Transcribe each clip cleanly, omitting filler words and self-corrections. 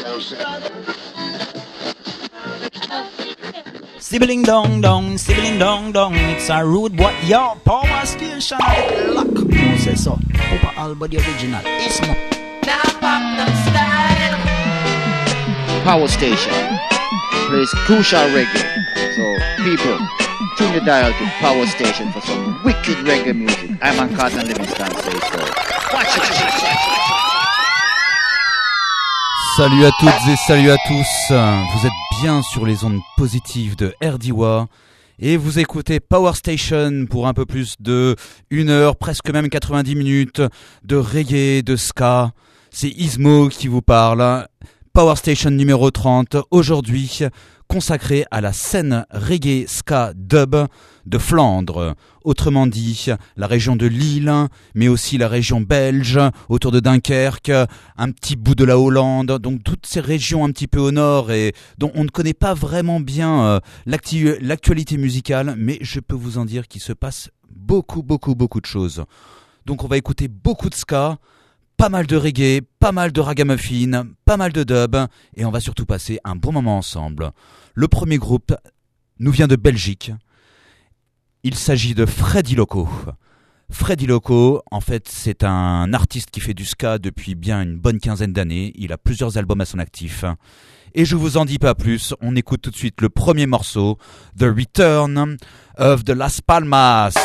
Sibling dong dong, sibling dong dong. It's a rude boy, yo, power station. Lock, no say so. Papa Alba the original. It's more. Power station plays crucial reggae. So people, tune the dial to Power Station for some wicked reggae music. I'm on Carlton Livingston, say so. Watch it. Salut à toutes et salut à tous, vous êtes bien sur les ondes positives de RDWA et vous écoutez Power Station pour un peu plus de 1 heure, presque même 90 minutes de reggae, de ska. C'est Ismo qui vous parle. Power Station numéro 30, aujourd'hui consacré à la scène reggae ska dub de Flandre, autrement dit la région de Lille, mais aussi la région belge, autour de Dunkerque, un petit bout de la Hollande, donc toutes ces régions un petit peu au nord et dont on ne connaît pas vraiment bien l'actualité musicale, mais je peux vous en dire qu'il se passe beaucoup de choses. Donc on va écouter beaucoup de ska, pas mal de reggae, pas mal de ragamuffin, pas mal de dub, et on va surtout passer un bon moment ensemble. Le premier groupe nous vient de Belgique. Il s'agit de Freddy Loco. Freddy Loco, en fait, c'est un artiste qui fait du ska depuis bien une bonne quinzaine d'années. Il a plusieurs albums à son actif. Et je vous en dis pas plus, on écoute tout de suite le premier morceau, The Return of the Las Palmas.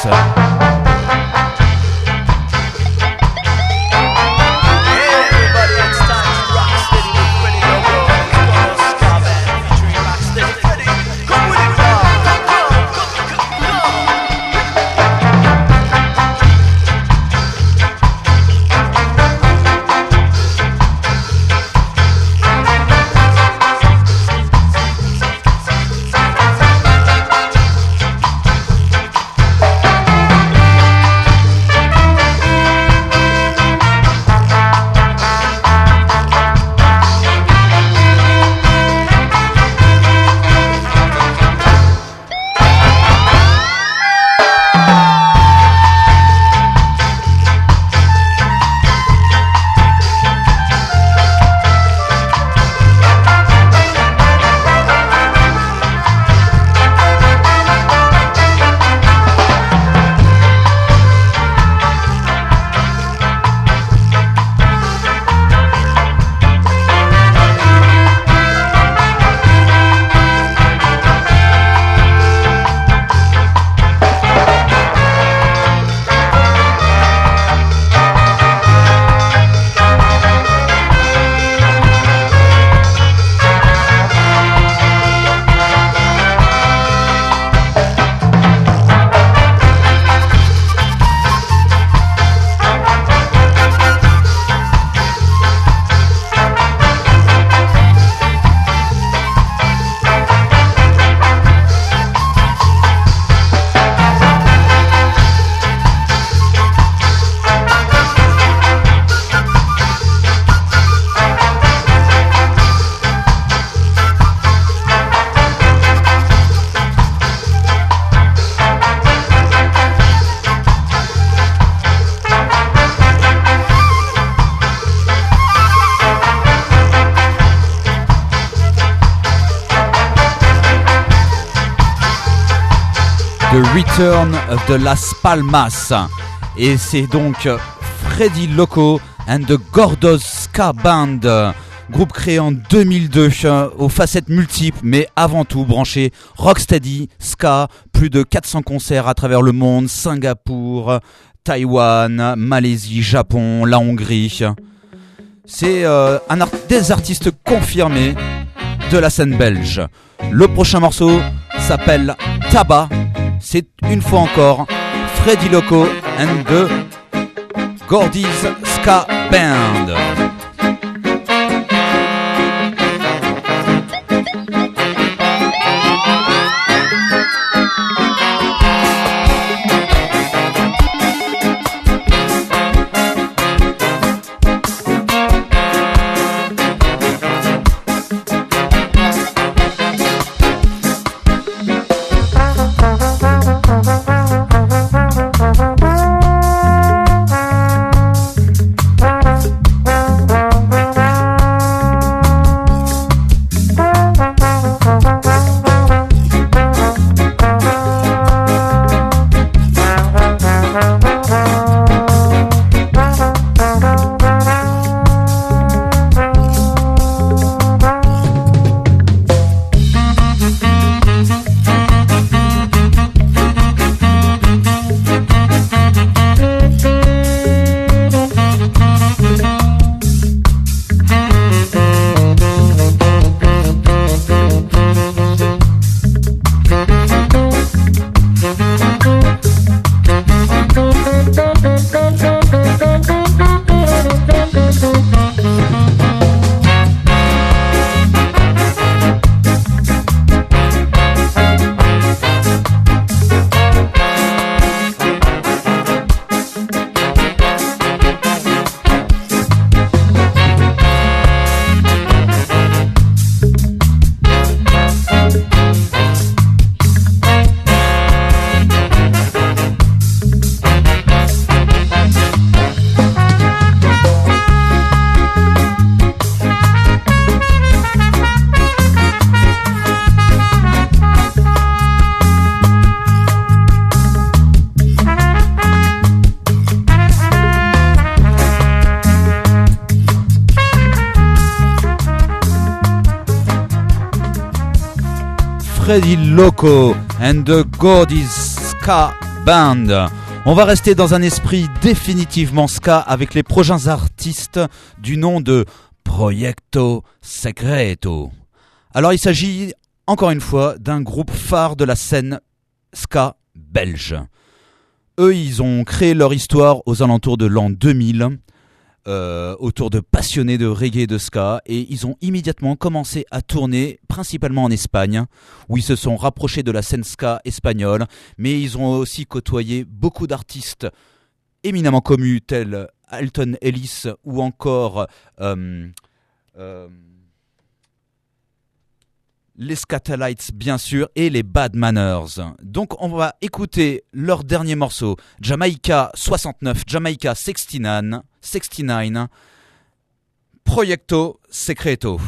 The Return of the Las Palmas. Et c'est donc Freddy Loco and the Gordos Ska Band, groupe créé en 2002 aux facettes multiples, mais avant tout branché rocksteady, ska, plus de 400 concerts à travers le monde, Singapour, Taïwan, Malaisie, Japon, la Hongrie. C'est des artistes confirmés de la scène belge. Le prochain morceau s'appelle Tabac. C'est une fois encore Freddy Loco and the Gordos Ska Band. Freddy Loco and the Gordy's Ska Band. On va rester dans un esprit définitivement ska avec les prochains artistes du nom de Proyecto Secreto. Alors il s'agit encore une fois d'un groupe phare de la scène ska belge. Eux, ils ont créé leur histoire aux alentours de l'an 2000, autour de passionnés de reggae et de ska, et ils ont immédiatement commencé à tourner, principalement en Espagne, où ils se sont rapprochés de la scène ska espagnole, mais ils ont aussi côtoyé beaucoup d'artistes éminemment connus, tels Alton Ellis ou encore les Scatalites bien sûr et les Bad Manners. Donc on va écouter leur dernier morceau, Jamaica 69, Jamaica 69, Proyecto Secreto.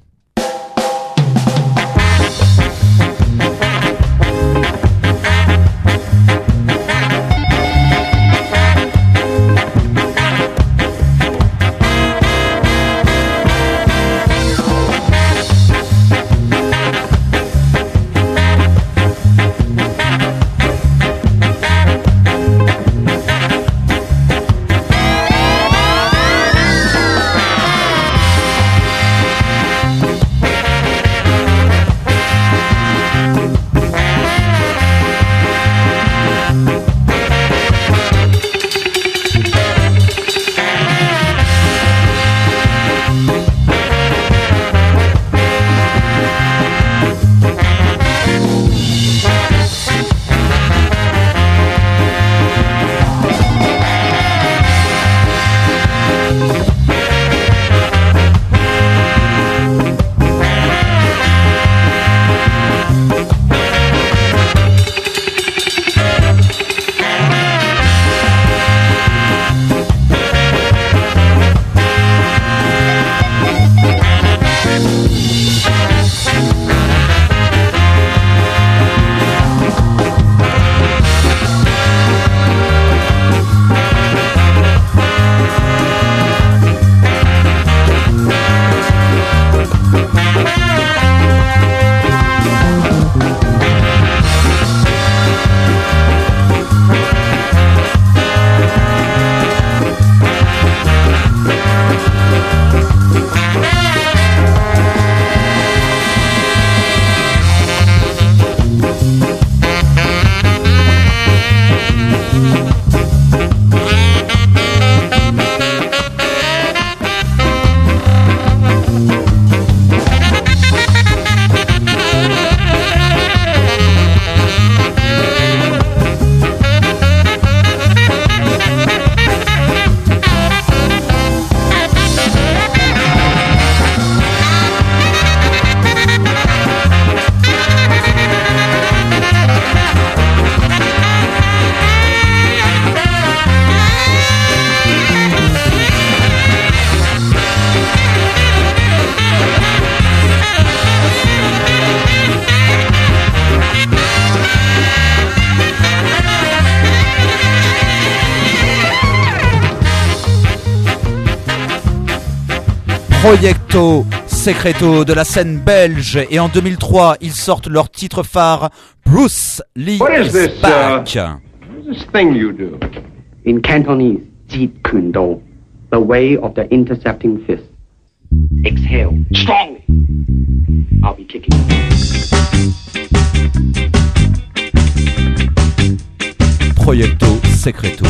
Proyecto Secreto de la scène belge, et en 2003 ils sortent leur titre phare Bruce Lee is back. This thing you do? In Cantonese, Jeet Kune Do, the way of the intercepting fist. Exhale strongly. I'll be kicking. Proyecto Secreto.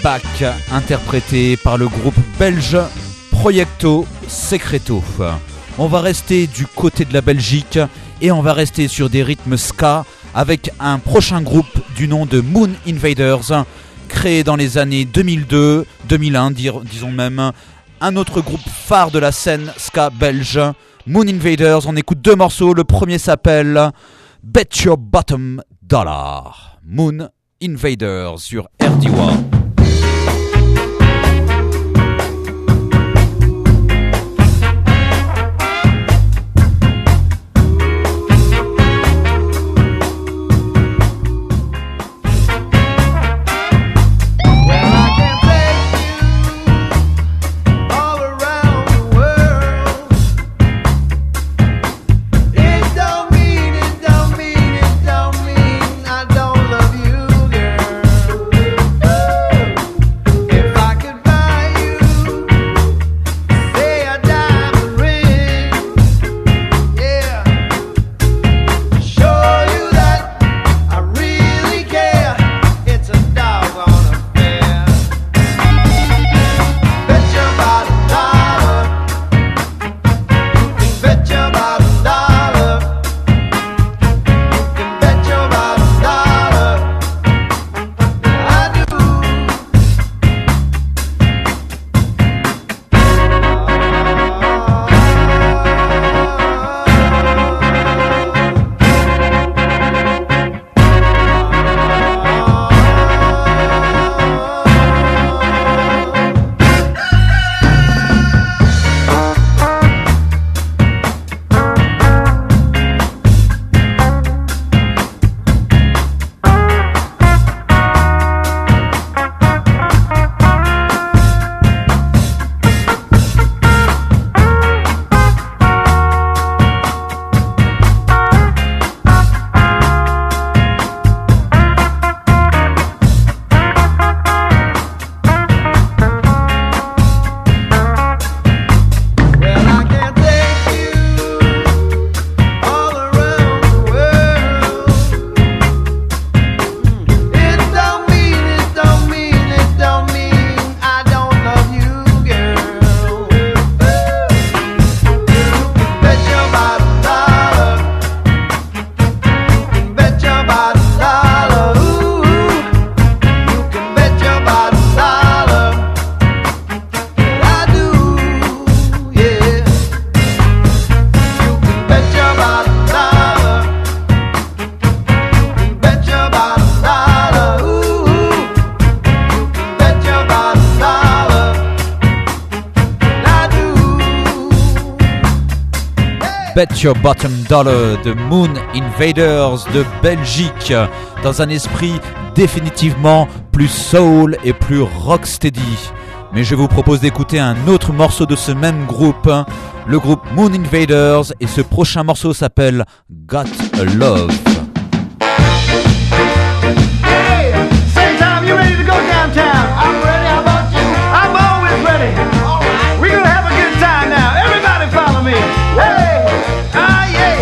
Back, interprété par le groupe belge Proyecto Secreto. On va rester du côté de la Belgique et on va rester sur des rythmes ska avec un prochain groupe du nom de Moon Invaders, créé dans les années 2002, 2001, disons même, un autre groupe phare de la scène ska belge, Moon Invaders. On écoute 2 morceaux, le premier s'appelle Bet Your Bottom Dollar. Moon Invaders sur RDWA. Bet Your Bottom Dollar de Moon Invaders de Belgique, dans un esprit définitivement plus soul et plus rocksteady. Mais je vous propose d'écouter un autre morceau de ce même groupe, le groupe Moon Invaders, et ce prochain morceau s'appelle Got a Love. Hey, same time, you ready to go downtown? I'm ready, how about you? I'm always ready. All right. We're gonna have a good time now. Everybody follow me. Hey, yeah.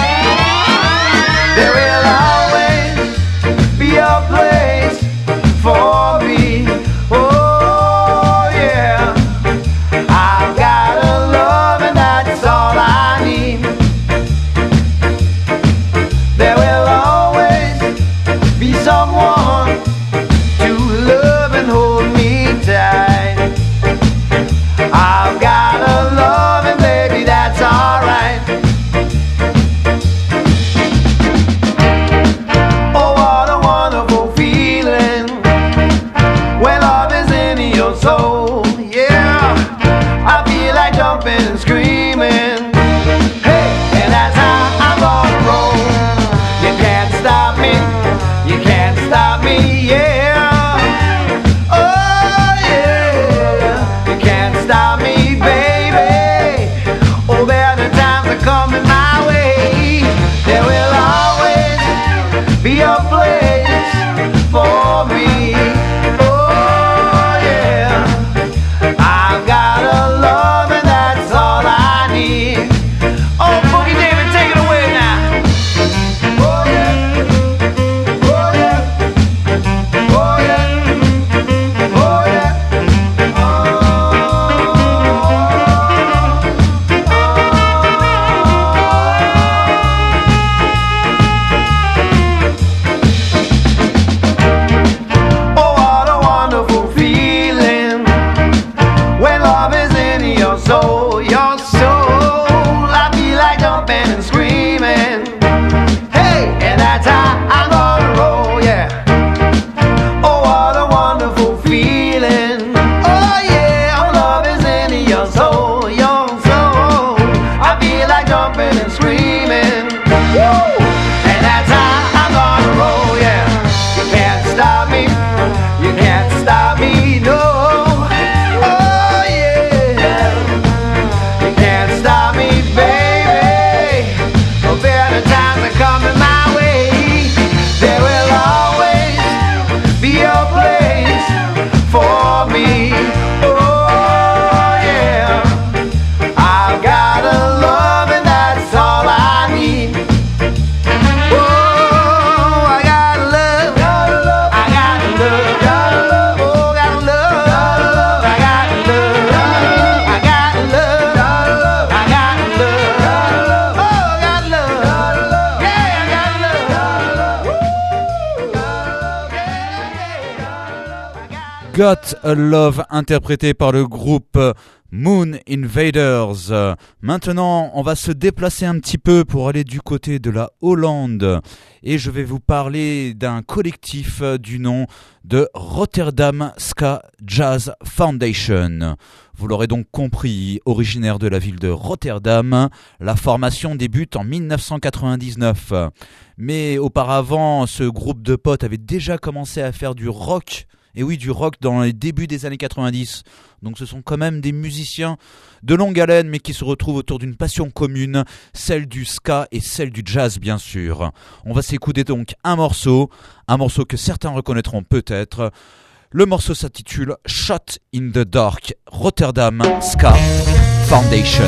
There will always be a place for me. Oh, yeah. I've got a love and that's all I need. There will jumping and screaming. Woo! And that's how I'm gonna roll, yeah. You can't stop me, you can't stop me, no. Oh yeah, you can't stop me, baby. No better times are coming my way. There will always be a place for me. Oh yeah, I've got a love and that's all I need. Oh, I got love, I got love, oh, got love, I got love, I got love, I got love, oh, got love, yeah, I got love. Got a Love, interprété par le groupe Moon Invaders. Maintenant, on va se déplacer un petit peu pour aller du côté de la Hollande et je vais vous parler d'un collectif du nom de Rotterdam Ska Jazz Foundation. Vous l'aurez donc compris, originaire de la ville de Rotterdam, la formation débute en 1999. Mais auparavant, ce groupe de potes avait déjà commencé à faire du rock. Et oui, du rock dans les débuts des années 90. Donc ce sont quand même des musiciens de longue haleine, mais qui se retrouvent autour d'une passion commune, celle du ska et celle du jazz, bien sûr. On va s'écouter donc un morceau que certains reconnaîtront peut-être. Le morceau s'intitule Shot in the Dark, Rotterdam Ska Foundation.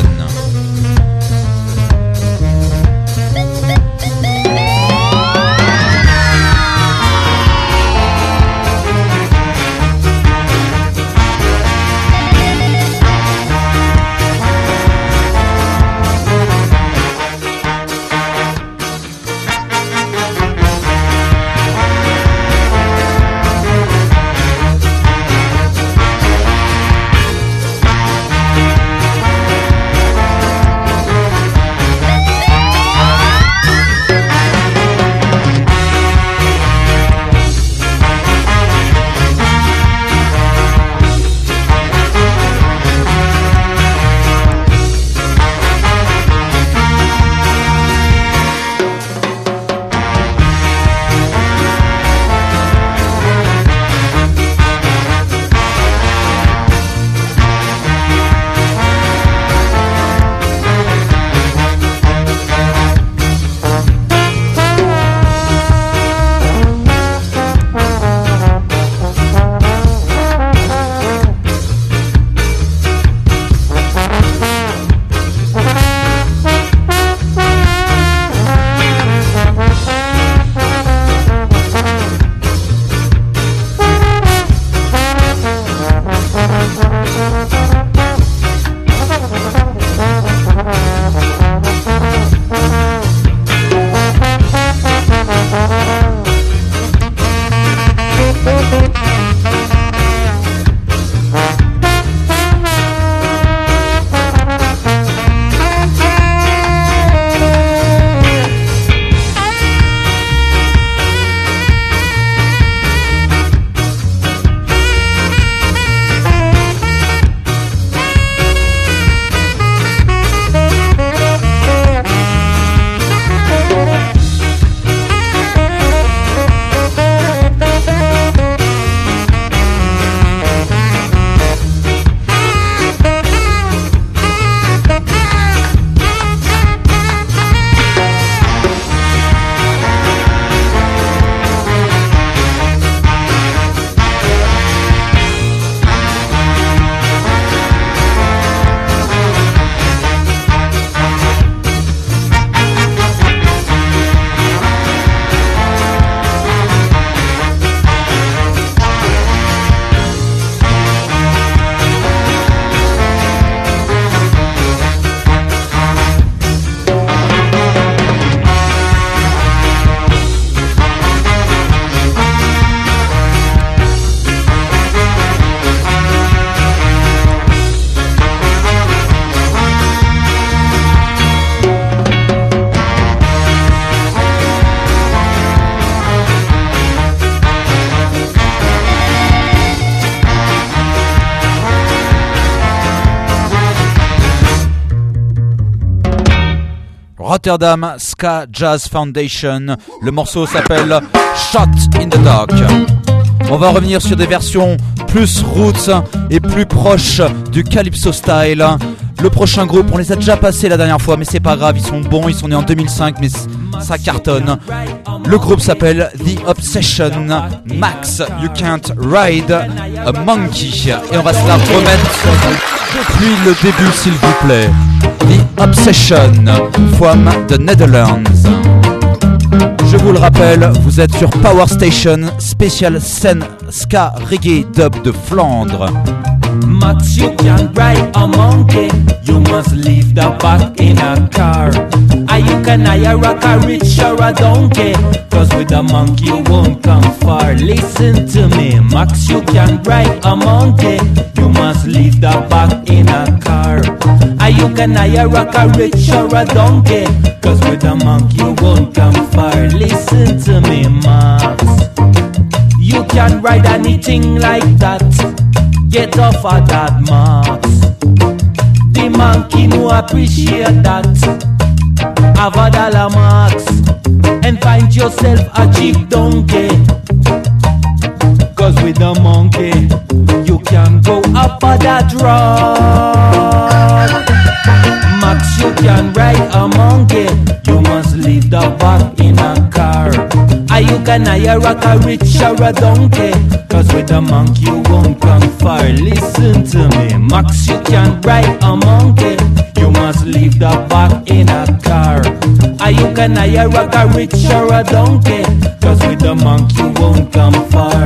Rotterdam Ska Jazz Foundation. Le morceau s'appelle Shot in the Dark. On va revenir sur des versions plus roots et plus proches du Calypso style. Le prochain groupe, on les a déjà passés la dernière fois, mais c'est pas grave, ils sont bons, ils sont nés en 2005, mais ça cartonne. Le groupe s'appelle The Obsession. Max, You Can't Ride a Monkey. Et on va se la remettre depuis le début, s'il vous plaît. The Obsession from the Netherlands. Je vous le rappelle, vous êtes sur Power Station, spéciale scène ska reggae dub de Flandre. Max, you can ride a monkey. You must leave the back in a car. You can hire a rich or a donkey. Cause with a monkey you won't come far. Listen to me, Max, you can ride a monkey. You must leave the back in a car. You can hire a rich or a donkey. Cause with a monkey you won't come far. Listen to me, Max. You can ride anything like that. Get off of that, Max. The monkey no appreciate that. Have a dollar, Max, and find yourself a cheap donkey. Cause with the monkey, you can go up on that road. Max, you can ride a monkey. You must leave the back in a car. You can hire a rich or a donkey. Cause with a monkey you won't come far. Listen to me, Max, you can ride a monkey. You must leave the back in a car. You can hire a rich or a donkey. Cause with a monkey you won't come far.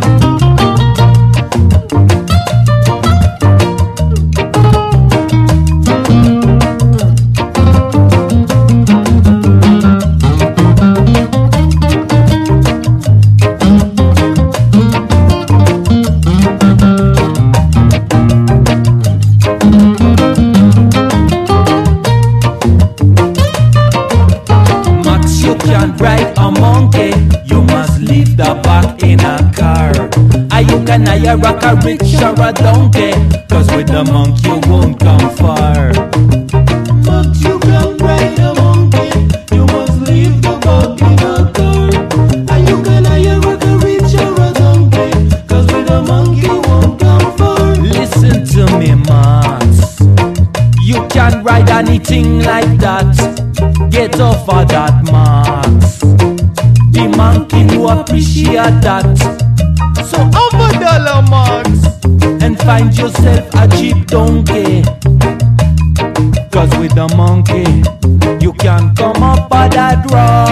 Ride a monkey, you must leave the back in a car. You can hire a rich or a donkey. Cause with the monkey you won't come far. But you can ride a monkey, you must leave the back in a car. You can hire a rich or a donkey. Cause with the monkey you won't come far. Listen to me, Max. You can ride anything like that. Get off of that, Max. The monkey no appreciate that. So have a dollar, Max, and find yourself a cheap donkey. Cause with the monkey you can come up on that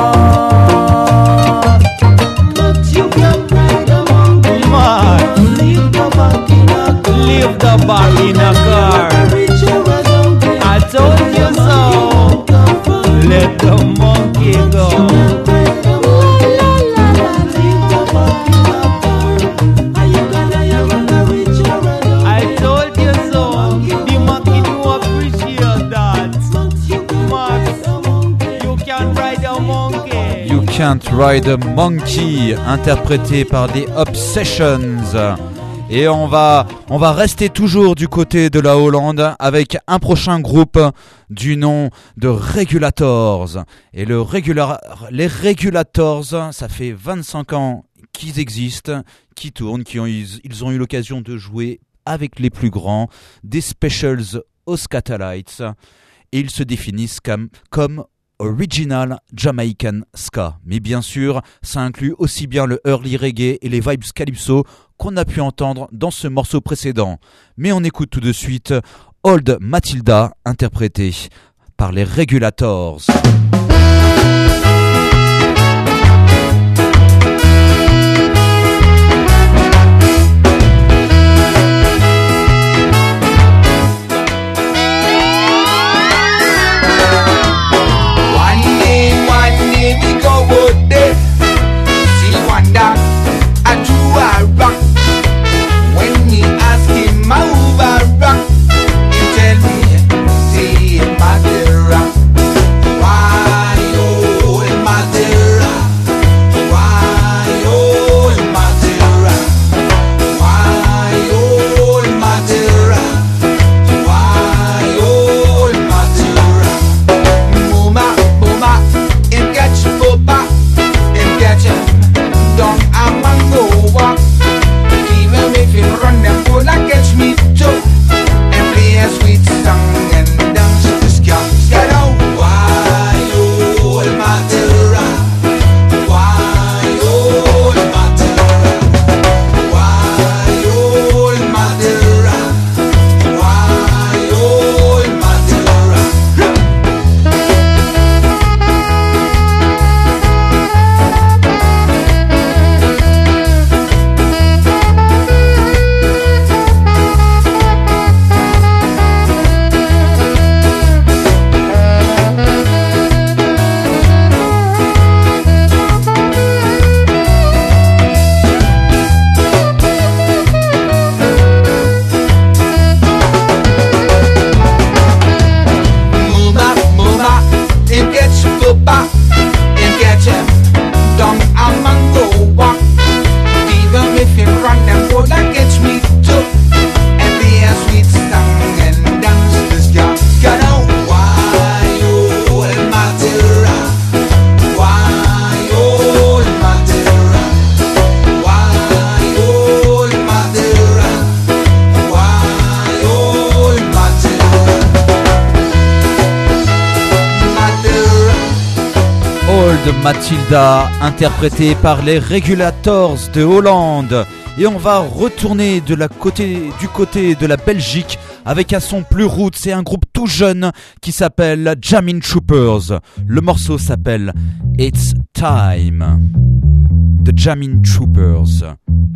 road. But you can ride a monkey, Max. Leave the back in a car. Leave the back in a car. I told you so. Let the monkey go. I told you so. The monkey do appreciate that. Max, you can ride a monkey. You Can't Ride a Monkey, interprété par The Obsessions. Et on va rester toujours du côté de la Hollande avec un prochain groupe du nom de Regulators. Et les Regulators, ça fait 25 ans qu'ils existent, qu'ils tournent, ils ont eu l'occasion de jouer avec les plus grands, des specials aux Scatalites. Et ils se définissent comme Original Jamaican Ska. Mais bien sûr, ça inclut aussi bien le early reggae et les vibes calypso qu'on a pu entendre dans ce morceau précédent. Mais on écoute tout de suite Old Matilda, interprété par les Regulators. Tell me, see my rock. Why de Matilda, interprété par les Regulators de Hollande. Et on va retourner du côté de la Belgique avec un son plus roots. C'est un groupe tout jeune qui s'appelle Jamin Troopers. Le morceau s'appelle It's Time de Jamin Troopers.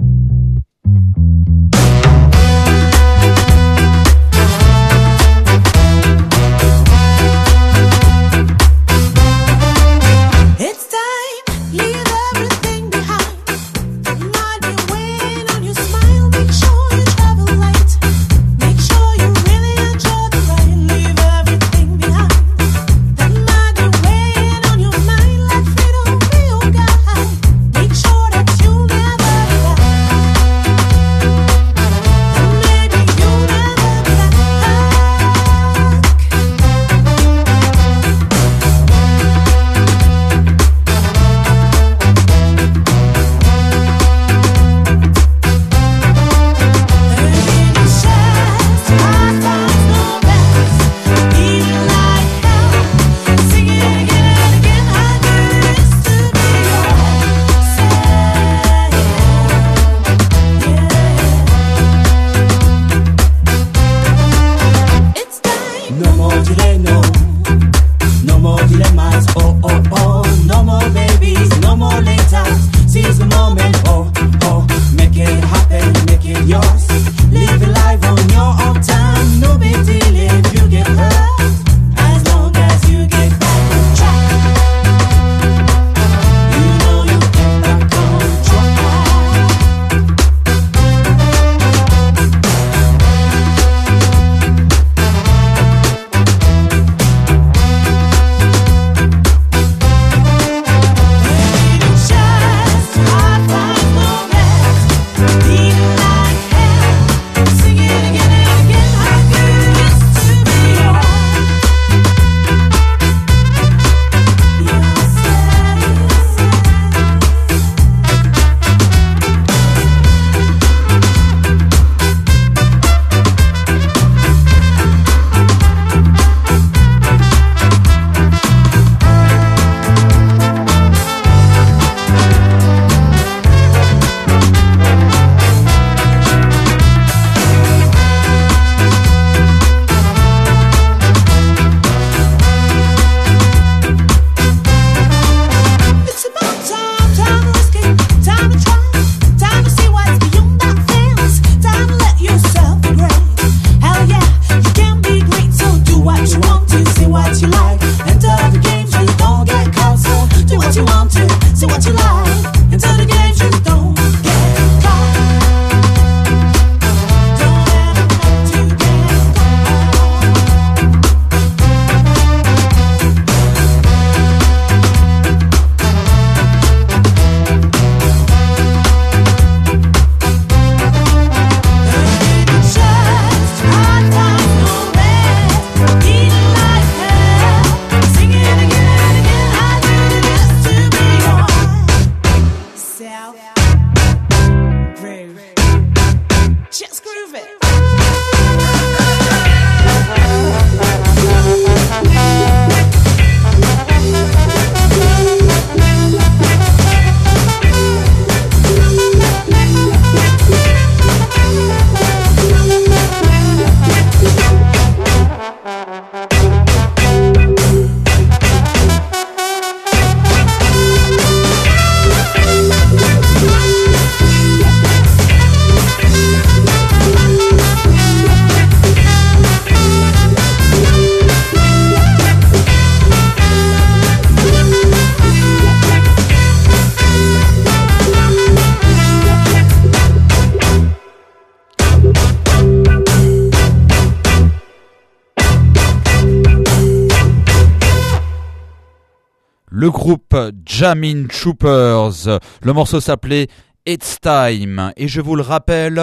Le groupe Jamin Troopers, le morceau s'appelait It's Time, et je vous le rappelle,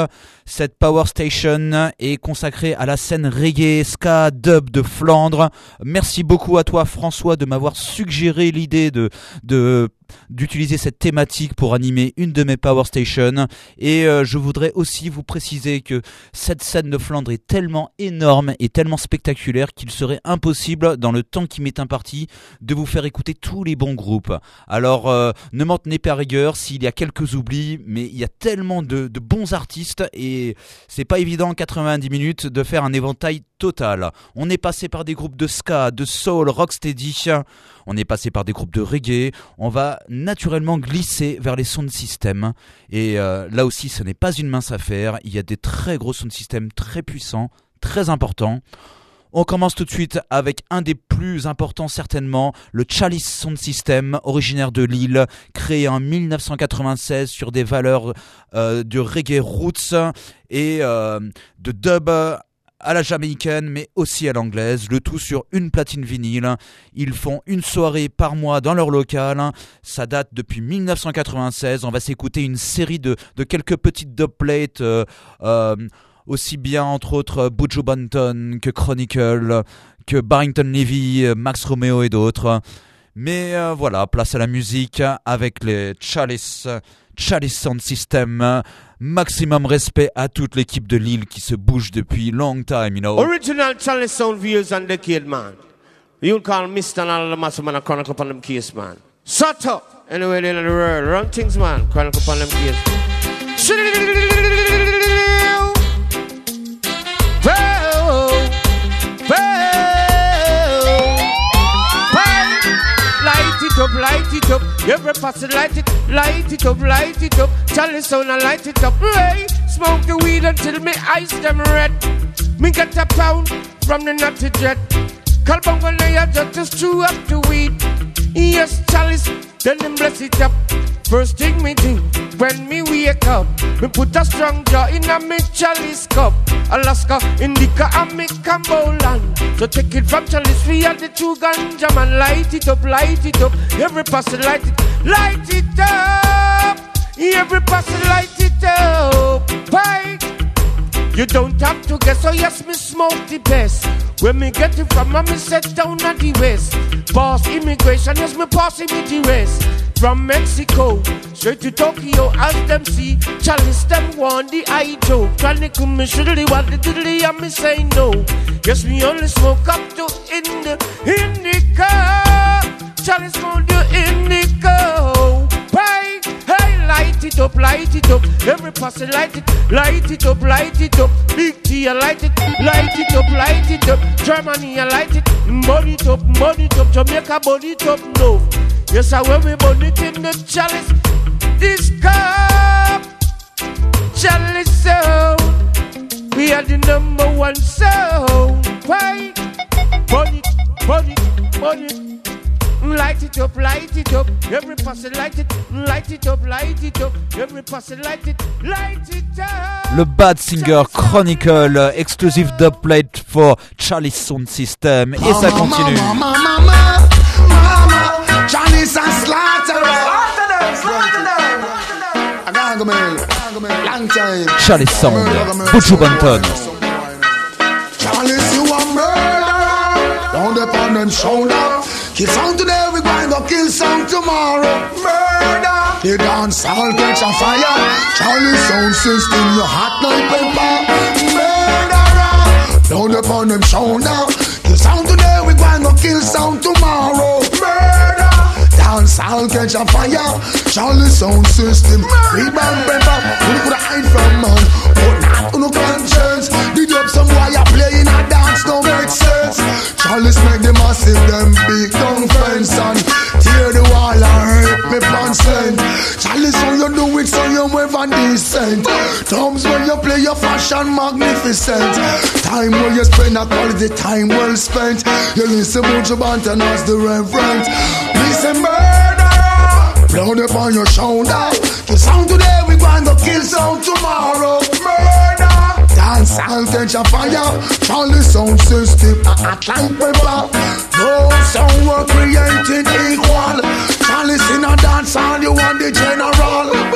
Cette Power Station est consacrée à la scène reggae, ska, dub de Flandre. Merci beaucoup à toi François de m'avoir suggéré l'idée d'utiliser cette thématique pour animer une de mes Power Stations. Et je voudrais aussi vous préciser que cette scène de Flandre est tellement énorme et tellement spectaculaire qu'il serait impossible dans le temps qui m'est imparti de vous faire écouter tous les bons groupes. Alors ne m'en tenez pas rigueur s'il y a quelques oublis, mais il y a tellement de bons artistes et c'est pas évident en 90 minutes de faire un éventail total. On est passé par des groupes de ska, de soul, rocksteady, on est passé par des groupes de reggae, on va naturellement glisser vers les sound systems et là aussi ce n'est pas une mince affaire, il y a des très gros sound systems très puissants, très importants. On commence tout de suite avec un des plus importants certainement, le Chalice Sound System, originaire de Lille, créé en 1996 sur des valeurs de reggae roots et de dub à la jamaïcaine mais aussi à l'anglaise, le tout sur une platine vinyle. Ils font une soirée par mois dans leur local, ça date depuis 1996, on va s'écouter une série de quelques petites dubplates aussi bien entre autres Buju Banton que Chronicle, que Barrington Levy, Max Romeo et d'autres. Mais voilà, place à la musique avec les Chalice Sound System. Maximum respect à toute l'équipe de Lille qui se bouge depuis long time, you know. Original Chalice Sound views and decade, man. You'll call Mr. and all the massive man a chronicle upon them case, man. Shut up! Anyway, in the world, wrong things, man. Chronicle upon them case. Light it up, every person light it up, Chalice Sound and light it up, hey, smoke the weed until me eyes them red, me get a pound from the natty jet, Calbon when I just chew up the weed, yes, Chalice, then them bless it up, first thing me do, when me wake up, me put a strong jaw in a me Chalice cup, Alaska, Indica and me Camboland, so take it from Chalice, we are the true ganja man, light it up, every person light it up, every person light it up, right? You don't have to guess, oh yes, me smoke the best. When me get it from, me set down at the west. Boss immigration, yes, me passing with the rest. From Mexico, straight to Tokyo, as them see, Chalice them want the eye joke. Trying to come me shiddly, what the diddly, and me say no. Yes, me only smoke up to indica. Chalice smoke the indica. Right? Hey, light it up, every person light it up, Big T, I light it up, Germany, I light it, burn it up, Jamaica, burn it up, no. Yes, I will be burn it in the Chalice, this cup, Chalice Sound, we are the number one sound, right? Burn it. Light it up, every person light it up, every person light it up. Le Bad Singer Chronicle, exclusive dubplate for Chalice Sound System, et ça continue. Chalice and slaughter them. Chalice Sound, Buju Banton. Chalice, you a murderer. Down upon them shoulder. Kill sound today, we going to kill sound tomorrow. Murder. The dance all catch on fire. Chalice Sound System, you hot like pepper. Murderer. Down upon them shoulder. Kill sound today, we going to kill sound tomorrow. Murder. Dance all catch on fire. Chalice Sound System. Read man pepper. We could hide from man, but not on no conscience. Did up some wire playing a dance, don't make sense. Chalice make the massive them big down fence and tear the wall and hurt me pants length. Chalice, how you do it so you ever decent. Thumbs when you play your fashion magnificent. Time when you spend a quality time well spent. You listen to Banton as the reverend. Listen murderer, blood upon your shoulder. Kill sound today, we going to kill sound tomorrow. Murder. Dance and catch a fire. Chalice Sound System, act like pepper. No sound were created equal. Chalice in a dance and you want the general.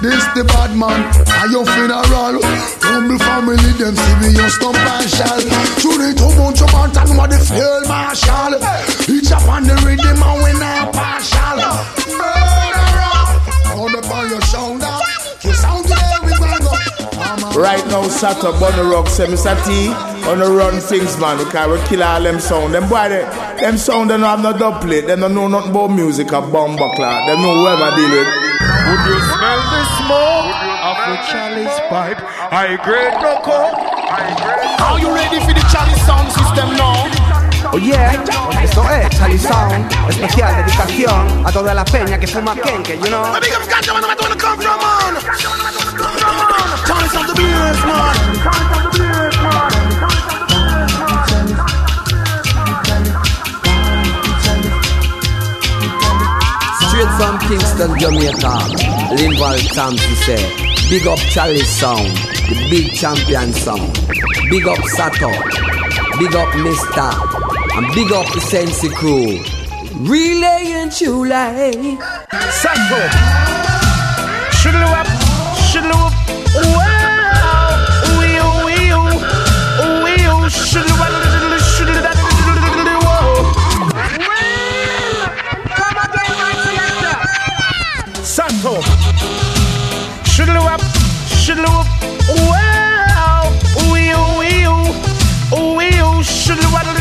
This the bad man, at your funeral. Humble family, them civilians stump and shall. Tune it to bunch of and what the field marshal. Each up on the rhythm and we not partial. Murderer, hold up on your shoulder. You sound there with my go. Right now, sat up on the rock, say Mr. T, on the run things, man, because we kill all them sound. Them boy, them sound, they don't have no dub plate, they don't know nothing about music or bomber clock, they know whoever deal with. Would you smell the smoke of the chalice pipe? High grade no coke. Are you ready for the chalice sound system now? Oh yeah, esto es Chalice Sound, especial dedicación a toda la peña que fuma kenke, you know. Big up Scotland, man, I want to come from, man. Chalice of the beers, man. Straight from Kingston, Jamaica, Linval Tamsi say, big up Chalice Sound, the big champion sound. Big up Sato, big up Mister, and big up the Sensi crew. Relay and Chulay. Sato. Shiddle up, shiddle up. Wow. Ooh, shiddle up, shiddle that. Come again, my selector. Sato. Shiddle up, shiddle up. Wow. Ooh, shiddle up.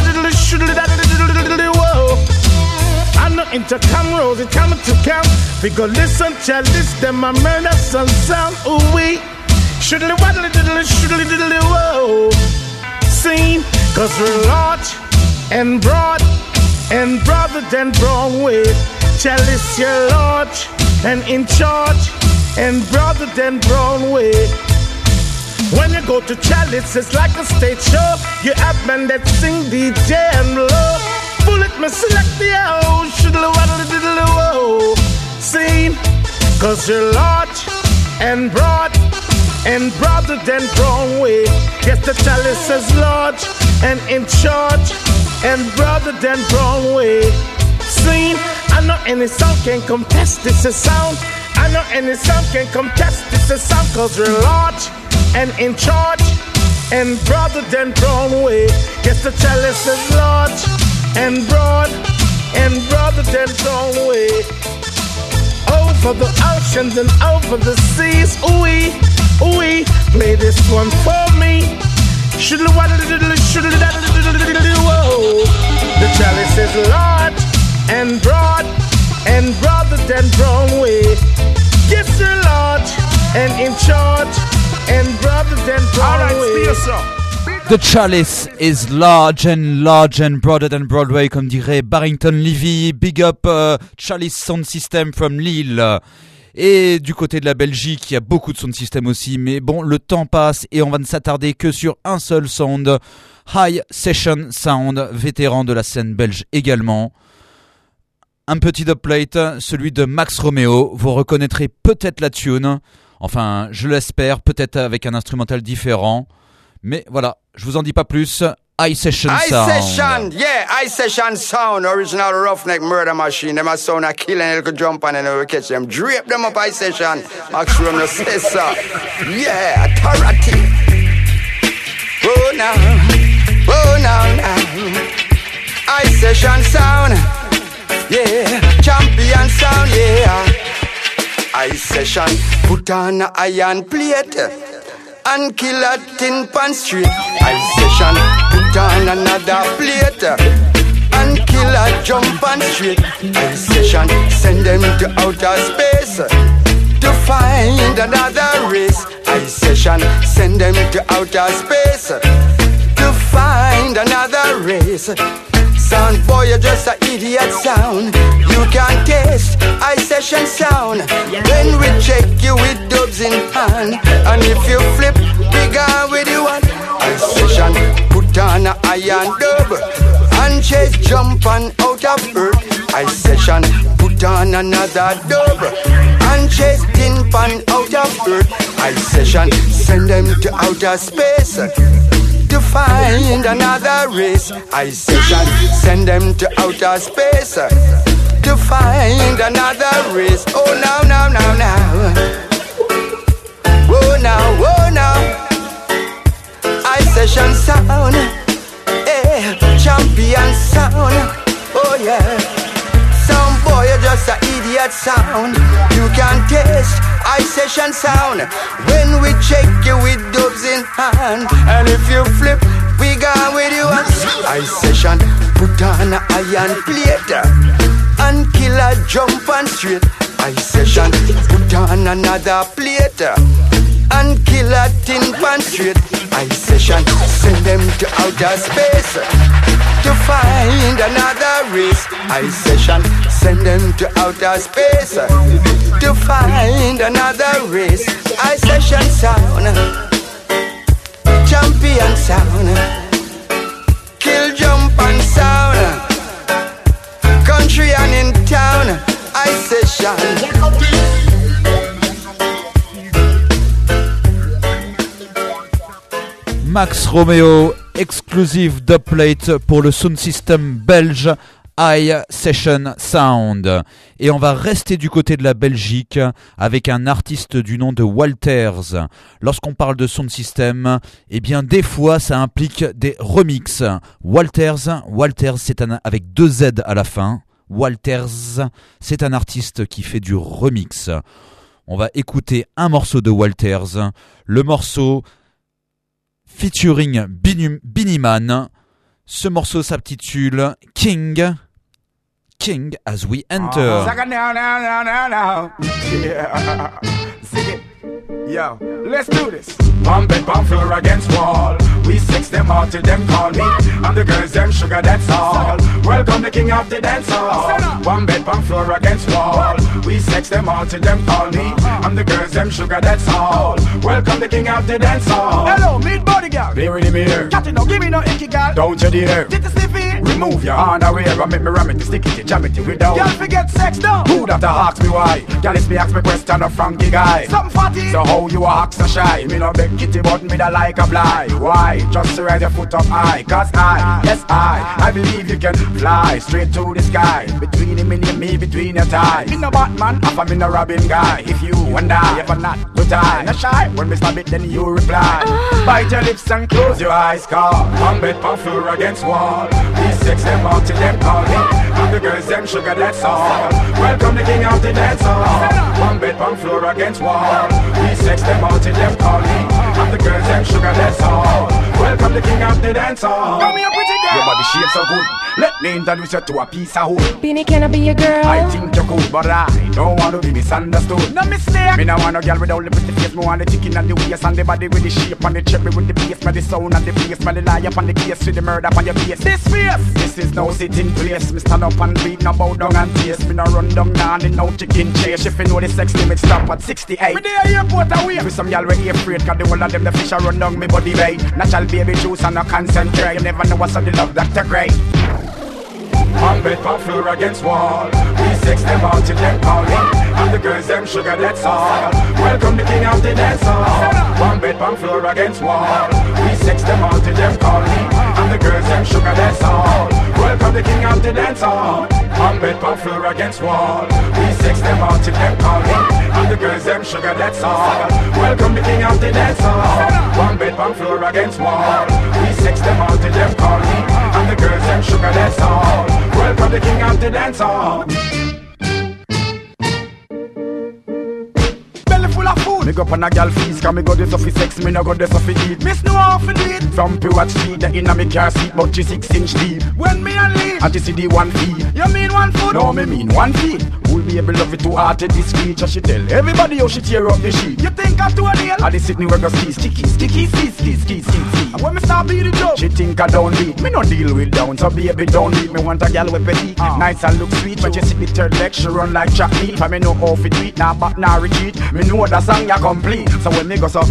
I'm not into cameras, it's coming to count. We go listen, chalice, them I murder some sound. Ooh wee, shiddly waddly diddly shiddly diddly whoa. Seen, cause we're large and broad and broader than Broadway. Chalice, you're large and in charge and broader than Broadway. When you go to Chalice, it's like a stage show. You have men that sing DJ and blow. Bullet me select the O, shiddle waddle diddle whoa. Seen, cause you're large and broad and broader than Broadway. Yes, the Chalice is large and in charge and broader than Broadway. Seen, I know any sound can contest this is sound. I know any sound can contest this is sound. Cause we're large and in charge and broader than Broadway. Yes, the Chalice is large and broad and broader than Broadway. Over the oceans and over the seas, ooh-wee, ooh-wee, play this one for me. Whoa. The Chalice is large and broad and broader than Broadway. Yes, you're large and in charge and broader than Broadway. The Chalice is large and broader than Broadway, comme dirait Barrington Levy. Big up Chalice Sound System from Lille. Et du côté de la Belgique, il y a beaucoup de sound system aussi, mais bon, le temps passe et on va ne s'attarder que sur un seul sound, High Session Sound, vétéran de la scène belge également. Un petit dubplate, celui de Max Romeo, vous reconnaîtrez peut-être la tune, enfin je l'espère, peut-être avec un instrumental différent, mais voilà, je vous en dis pas plus. High Session Sound. High Session, yeah, High Session Sound, original Roughneck Murder Machine. Them a sound a kill and little jump on and we catch them. Drape them up High Session. Max Romeo says so. Yeah, authority. Oh now, now. High Session Sound, yeah, champion sound, yeah. High Session, put on a iron plate and kill a tin pan straight. High Session, put on another plate and kill a jump and straight. High Session, send them to outer space to find another race. High Session, send them to outer space to find another race. Sound boy, you're just an idiot sound. You can't taste High Session sound. When we check you with dubs in hand, and if you flip, we gone with you one. High Session, put on a iron dub and chase jump on out of earth. High Session, put on another dub and chase tin pan out of earth. High Session, send them to outer space to find another race. High Session, send them to outer space to find another race. Oh, now. now. I session sound, champion sound. Oh yeah. Some boy you just a idiot sound. You can taste I session sound when we check you with dubs in hand. And if you flip, we gone with you. I session put on a iron plate and kill a jump and straight. I session put on another plate and kill a tin pan straight. I session send them to outer space to find another race. I session send them to outer space to find another race. I session sound, champion sound, kill jump and sound, country and in town. I session. Max Romeo, exclusive dubplate pour le sound system belge I Session Sound. Et on va rester du côté de la Belgique avec un artiste du nom de Walters. Lorsqu'on parle de sound system, eh bien des fois ça implique des remixes. Walters c'est avec 2 Z à la fin. Walters, c'est un artiste qui fait du remix. On va écouter un morceau de Walters. Le morceau featuring Biniman. Ce morceau s'intitule King as we enter. Yo, let's do this. Bump and bump floor against wall. We sex them all till them call me. And the girls them sugar, that's all. Welcome the king of the dance hall. One bed bump floor against wall. We sex them all till them call me. And the girls them sugar, that's all. Welcome the king of the dance hall. Hello, meet body girl. Be ready me here. Chatting no, give me no icky girl. Don't you dare. Did the sniffy? Remove your underwear and make me ram it, stick it, jam it without. Girl forget sex now. Who that ask me why? Girl is me ask me question of Frankie guy. Something fatty. So how you act so shy? Me no beg kitty but me da like a fly. Why? Just to ride your foot up high. Cause I believe you can fly straight to the sky. Between him and me, between your thighs. Me no Batman, I'm in a Robin guy. If you and I ever not to die, not shy. When me stab it then you reply. Bite your lips and close your eyes. Call one bed pan floor against wall. We sex them out till them call me. And the girls them sugar, that's all. Welcome the king of the dance hall. One bed pan floor against wall. We sex them out till them call me. And the girls them sugar, that's all. Welcome the king of the dance hall. Come here pretty girl. Your body shape so good. Let me introduce you to a piece of wood. Beanie, can I be your girl? I think you're cool, but I don't want to be misunderstood. No mistake. Me no want no girl without the pretty face. Me want the chicken and the waist and the body with the shape and the cherry with the bass. Me the sound and the bass. Me the lie up on the case with the murder on your face. This face. This is no sitting place. Me stand up and beat, no bow down and taste. Me no run down now and no chicken chase. If you know the sex limit stop at 68. Me the airport away. With some y'all we afraid. Cause the whole of them the fish a run down me body way. Natural baby juice and no concentrate. You never know what's on the love Dr. Grey. One bed pan floor against wall. We sex them out till them call me. And the girls them sugar, that's all. Welcome the king of the dance hall. One bed pan floor against wall. We sex them out till them call me. And the girls them sugar, that's all. Welcome the king of the dance hall. One bed pan floor against wall. We sex them out till them call me. And the girls them sugar, that's all. Welcome the king of the dance hall. One bed pan floor against wall. We sex them out till them call me. And the girls them sugar, that's all. Welcome the king of the dance hall. Full of food. Me go on a gal feast, cause me go this off sex, me no go this off eat. Miss no off indeed. From Pure Street, the inna me car seat, but she 6-inch deep. When me and leave, and this is the 1 feet. You mean 1 foot? No, me mean 1 feet. Who'll be able to love it too hard to discreet? So she tell everybody how she tear up the sheet. You think I do a deal? And this Sydney where go sticky. And when me start be the joke, she think I don't beat. Me no deal with down, so baby don't beat. Me want a gal with petite, nice and look sweet. When she see the third leg, she run like chocolate. For me no off it sweet, nah back, nah retreat. Me know the song ya complete. So when me go so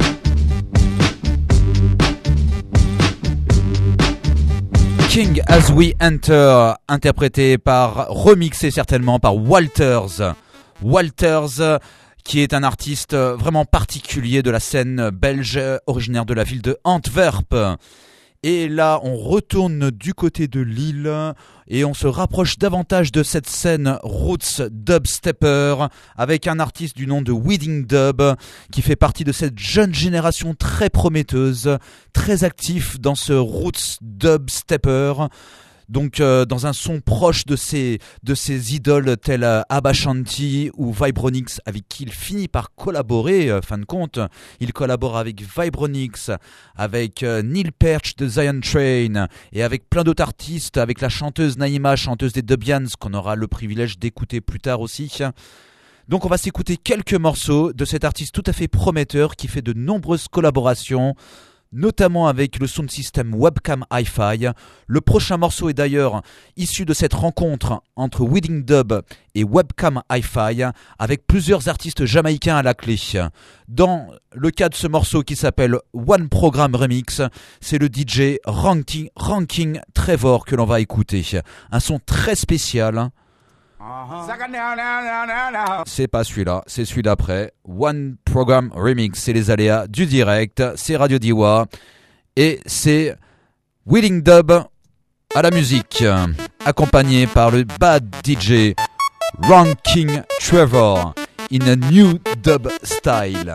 King as we enter, interprété par, remixé certainement par Walters. Walters, qui est un artiste vraiment particulier de la scène belge, originaire de la ville de Antwerp. Et là, on retourne du côté de Lille et on se rapproche davantage de cette scène Roots Dubstepper avec un artiste du nom de Wedding Dub qui fait partie de cette jeune génération très prometteuse, très actif dans ce Roots Dubstepper. Donc dans un son proche de ses idoles telles Abba Shanti ou Vibronix, avec qui il finit par collaborer, fin de compte. Il collabore avec Vibronix, avec Neil Perch de Zion Train et avec plein d'autres artistes, avec la chanteuse Naïma, chanteuse des Dubians, qu'on aura le privilège d'écouter plus tard aussi. Donc on va s'écouter quelques morceaux de cet artiste tout à fait prometteur qui fait de nombreuses collaborations, notamment avec le sound system Webcam Hi-Fi. Le prochain morceau est d'ailleurs issu de cette rencontre entre Wedding Dub et Webcam Hi-Fi, avec plusieurs artistes jamaïcains à la clé. Dans le cas de ce morceau qui s'appelle One Program Remix, c'est le DJ Ranking Trevor que l'on va écouter. Un son très spécial. C'est pas celui-là, c'est celui d'après. One Program Remix, c'est les aléas du direct, c'est Radio Diwa et c'est Wedding Dub à la musique, accompagné par le bad DJ Ranking Trevor in a new dub style.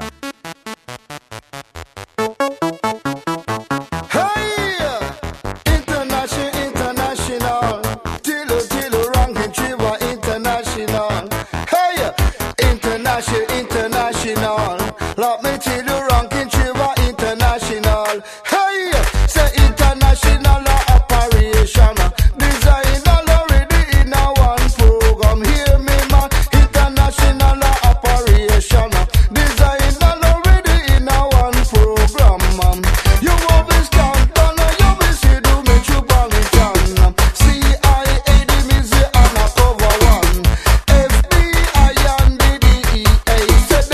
International, let me tell you, Ranking Trevor International. Hey, say international operation, design already in a one program. Hear me, man, international operation, design already in a one program. You always stand down, you will see the Metropolitan, CIA, the music and a cover one, FBI and the DEA. Set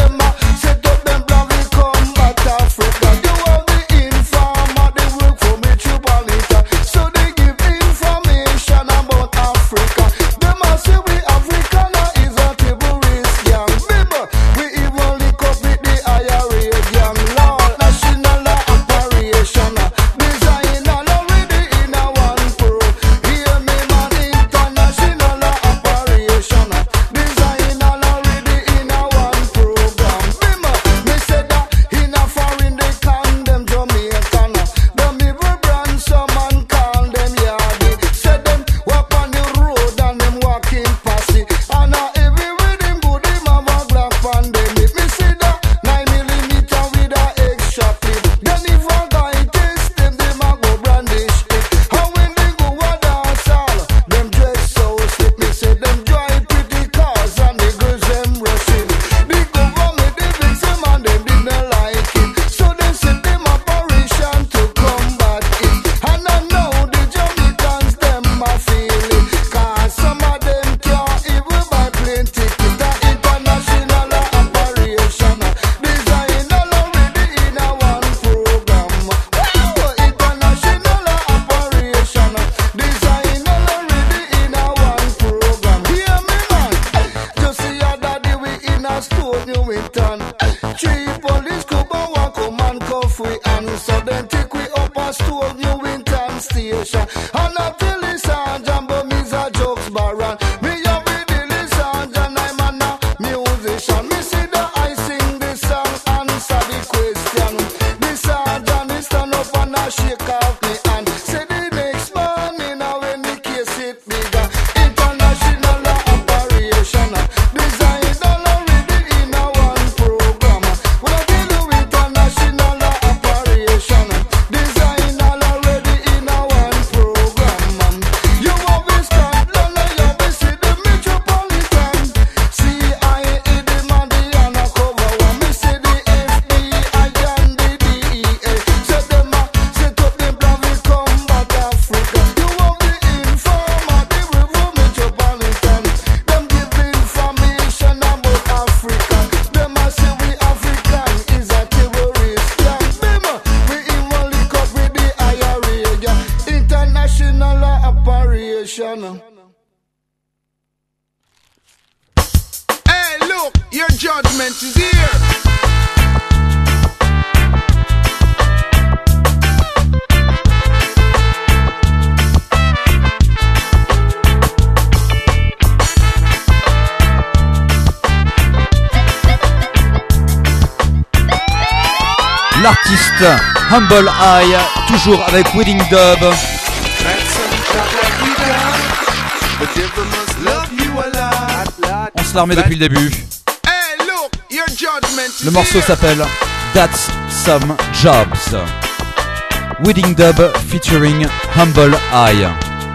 up them plan we combat Africa. You have the informer, they work for Metropolitan, so they give information about Africa. Them a say we African is a terrorist gang. Remember, we even link up with the IRA gang. Lord, national operation, design already in a one pro. Hear me, man, international operation, design already in a one program. Remember, me said that in a foreign they condemn Jamaican. Them evil brand some man call them yardy. Said them walk on the road and them walking passy. And everywhere them go them have a black pandemic. Me see that 9mm with a extra clip. Then if a guy test them a go brandish it. And when they go a dance hall, them dress so slick. Me say them drive pretty cars and the girls them rushing. The government they vex them and them did not like it. So they set them operation to combat it. And I know the Jamaicans them a feel it. Cause some of them can't even buy plane ticket. The international operation, design already in a one program. Wow, international operation, design already in a one program. Hear me, man, just see your daddy we in a store Newington. 3 police come and walk come and cuff we, and so then take we up a store Newington station. And I tell the sergeant but me's a jokes baron. Me a with the sergeant, I'm a musician. Me see the I sing the song, answer the question. The sergeant is stand up and a shake off me hand. Say the next morning when the case it bigger. International operation, design already in a one program. When I tell you international operation, design already in a one program. You always stand down, you always see the Metropolitan, CIA, the man, the cover one. Me see the FBI and the DEA. Set them up, set up them plan we combat Africa. You have the informer, the river Metropolitan. Them give information about Africa. Them a say we African is a terrorist gang. Remember, we even link up with the IRA gang. International operation. Hey, look, your judgment is here. l'artiste Humble Eye, toujours avec Wedding Dub. On se la remet depuis le début. Le morceau s'appelle That's Some Jobs. Wedding Dub featuring Humble Eye.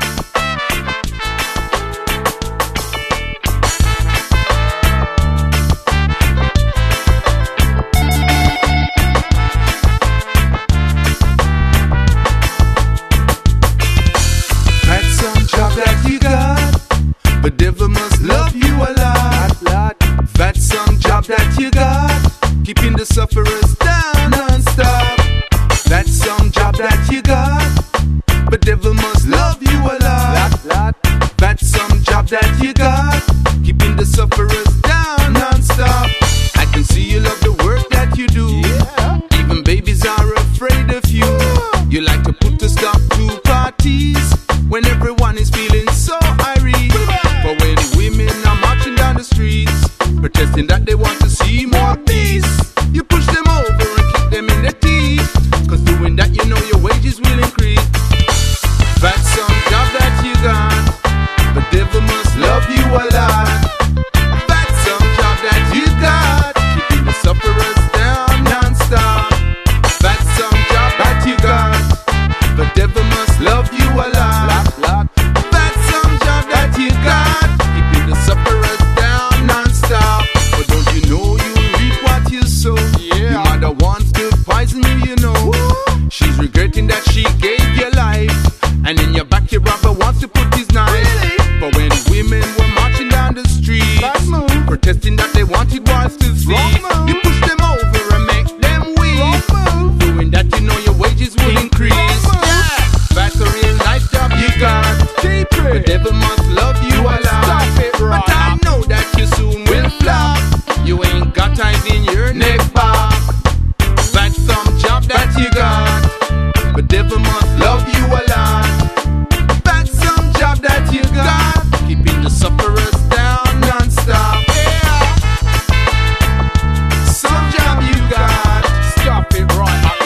The devil must love you a lot. That's some job that you got, keeping the sufferers down non-stop. That's some job that you got, the devil must love you a lot. That's some job that you got, keeping the sufferers down non-stop. I can see you love the work that you do. Even babies are afraid of you. You like to put a stop to parties when everyone is feeling so irate. But when women are marching down the streets, protesting that they want to see more peace, you push them over and kick them in the teeth. Cause doing that you know your wages will increase. That's some job that you got, the devil must love you a lot. That's some job that you got, keeping the sufferers down non-stop. That's some job that you got, the devil must love you a lot. That's some job that you got, keeping the sufferers down non-stop. But don't you know you'll reap what you sow? Your mother wants to poison you, you know. She's regretting that she gave you life, and in your back your brother wants to put his knife. But when women were marching down the street, protesting that they wanted boys to see, you push them over and make them weak. Doing that you know your wages will increase. That's a real nice job you got. The devil must love you a lot. But I know that you soon will flop. You ain't got ties in your neck pop. That's some job that you got. The devil must love you a lot. That's some job that you got, keeping the sufferers down non-stop. Some job you got. Stop it right.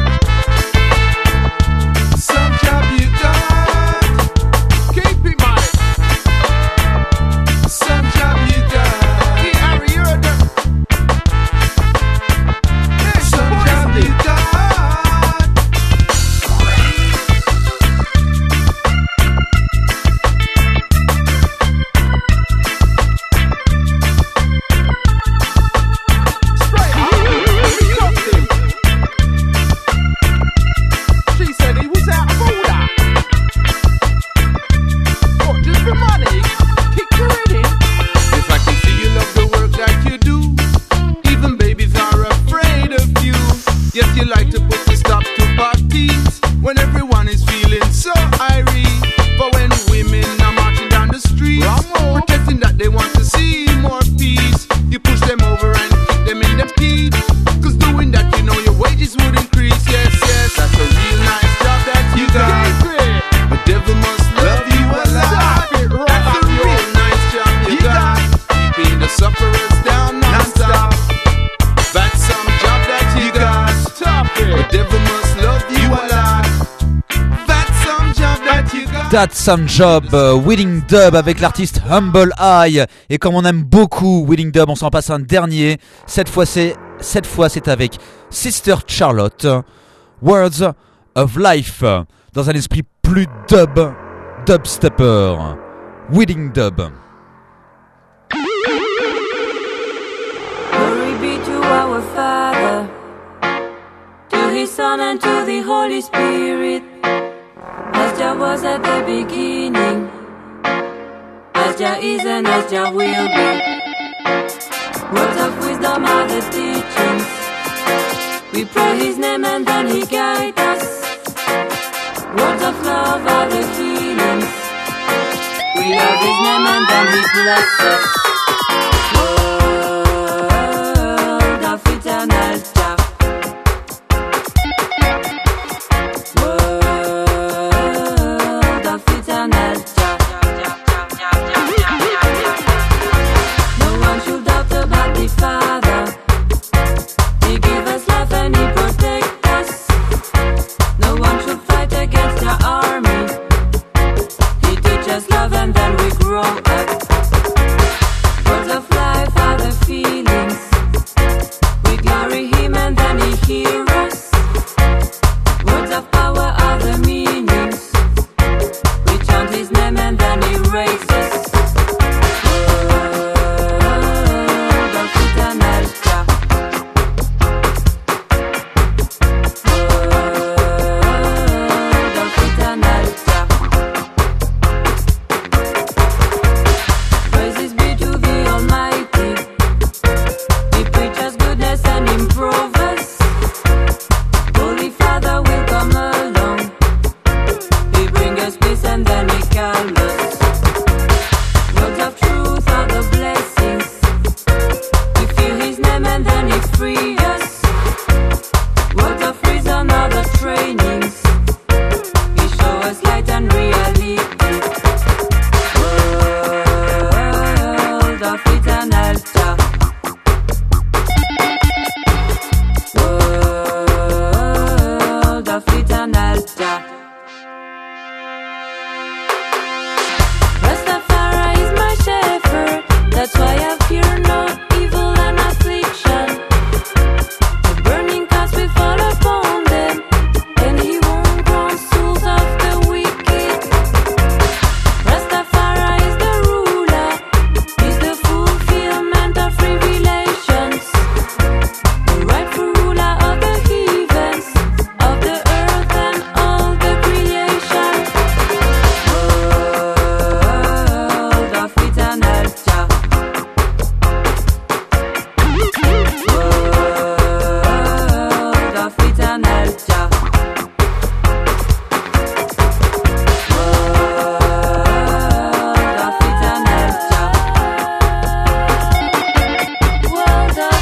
Some job you got. Keep it mine. Some job you got. Some job you got. She said he was out of order. What, just for money? Kick your head in. Yes, I can see you love the work that you do. Even babies are afraid of you. Yes, you like to put a stop to parties when everyone is feeling so irate. But when women are marching down the streets, protesting that they want to see more peace, you push them over and kick them in the teeth. Cause doing that you know your wages would increase. Yes, that's a real nice job that you got. The devil must love you a lot. That's a real nice job you got, keeping the sufferers down non-stop. That's some job that you got. The devil must love you a lot. That's some job that you got. That's Some Job, Wedding Dub avec l'artiste Humble Eye. Et comme on aime beaucoup Wedding Dub, on s'en passe un dernier. Cette fois c'est avec Sister Charlotte, Words of Life, dans un esprit plus dubstepper. Wedding Dub. Glory be to our Father, to His Son and to the Holy Spirit, as there was at the beginning, as there is and as there will be. Words of wisdom are the teachings. We pray His name and then He guides us. Words of love are the healings. We love His name and then He blesses us. Word of eternal Jah. Word of eternal Jah. No one should doubt about the Father. He gave us life and He protects. of eternal Jah. World of eternal Jah. Rastafari is my shepherd, that's why I fear no evil and affliction. The burning cast will fall upon them, and he won't grow souls of the wicked. Rastafari is the ruler, is the fulfillment of revelations, the rightful ruler of the heathens, of the earth and all the creation. World of eternal Jah. World of eternal Jah. World of eternal Jah. World of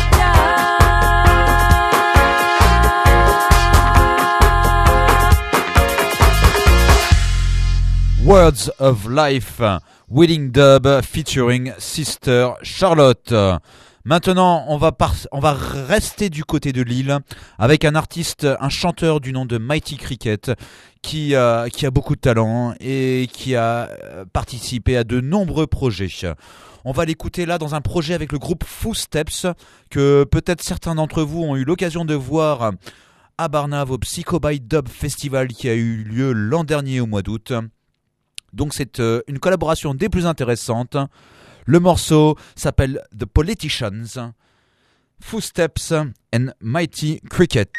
Words of Life, Wedding Dub featuring Sister Charlotte. Maintenant, on va rester du côté de Lille avec un artiste, un chanteur du nom de Mighty Cricket qui a beaucoup de talent et qui a participé à de nombreux projets. On va l'écouter là dans un projet avec le groupe Footsteps que peut-être certains d'entre vous ont eu l'occasion de voir à Barnave au Psycho by Dub Festival qui a eu lieu l'an dernier au mois d'août. Donc c'est une collaboration des plus intéressantes. Le morceau s'appelle The Politicians, Footsteps and Mighty Cricket.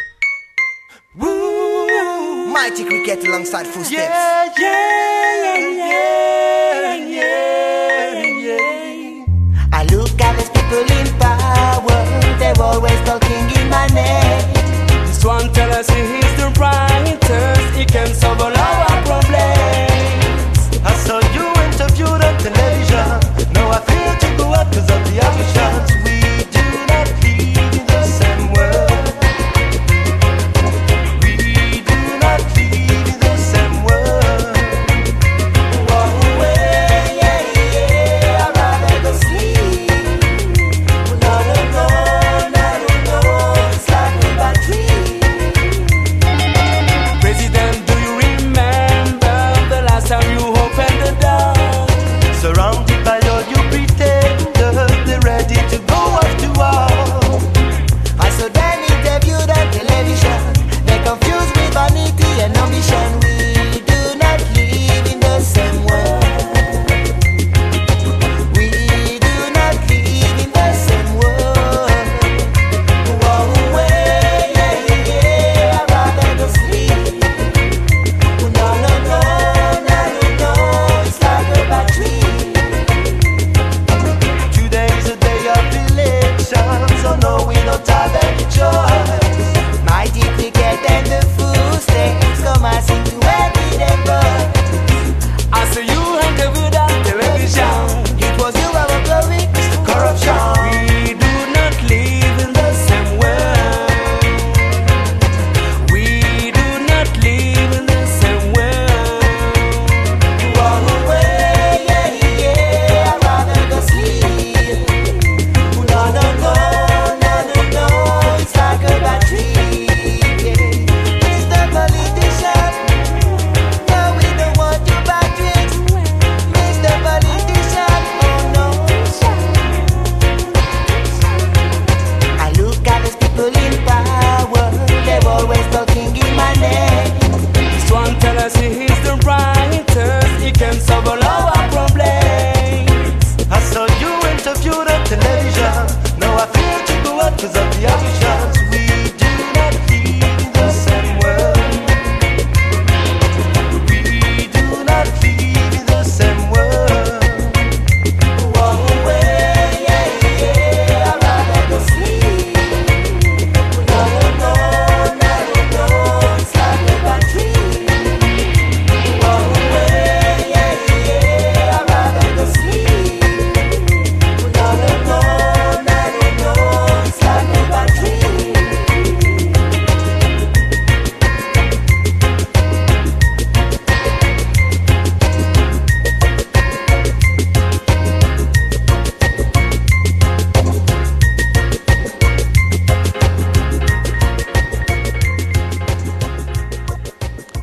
Woo! Mighty Cricket alongside Footsteps. Yeah, yeah, yeah, yeah, yeah. I look at these people in power, they're always talking in my name. This one tell us he's the writers, he can solve all our problems. I saw you interviewed on television. Now I feel to go out cause of the actions. We do not live in the same world. We do not live in the same world. Walk away, yeah, yeah, I'd rather go sleep. Not alone, it's like a bad dream. President, do you remember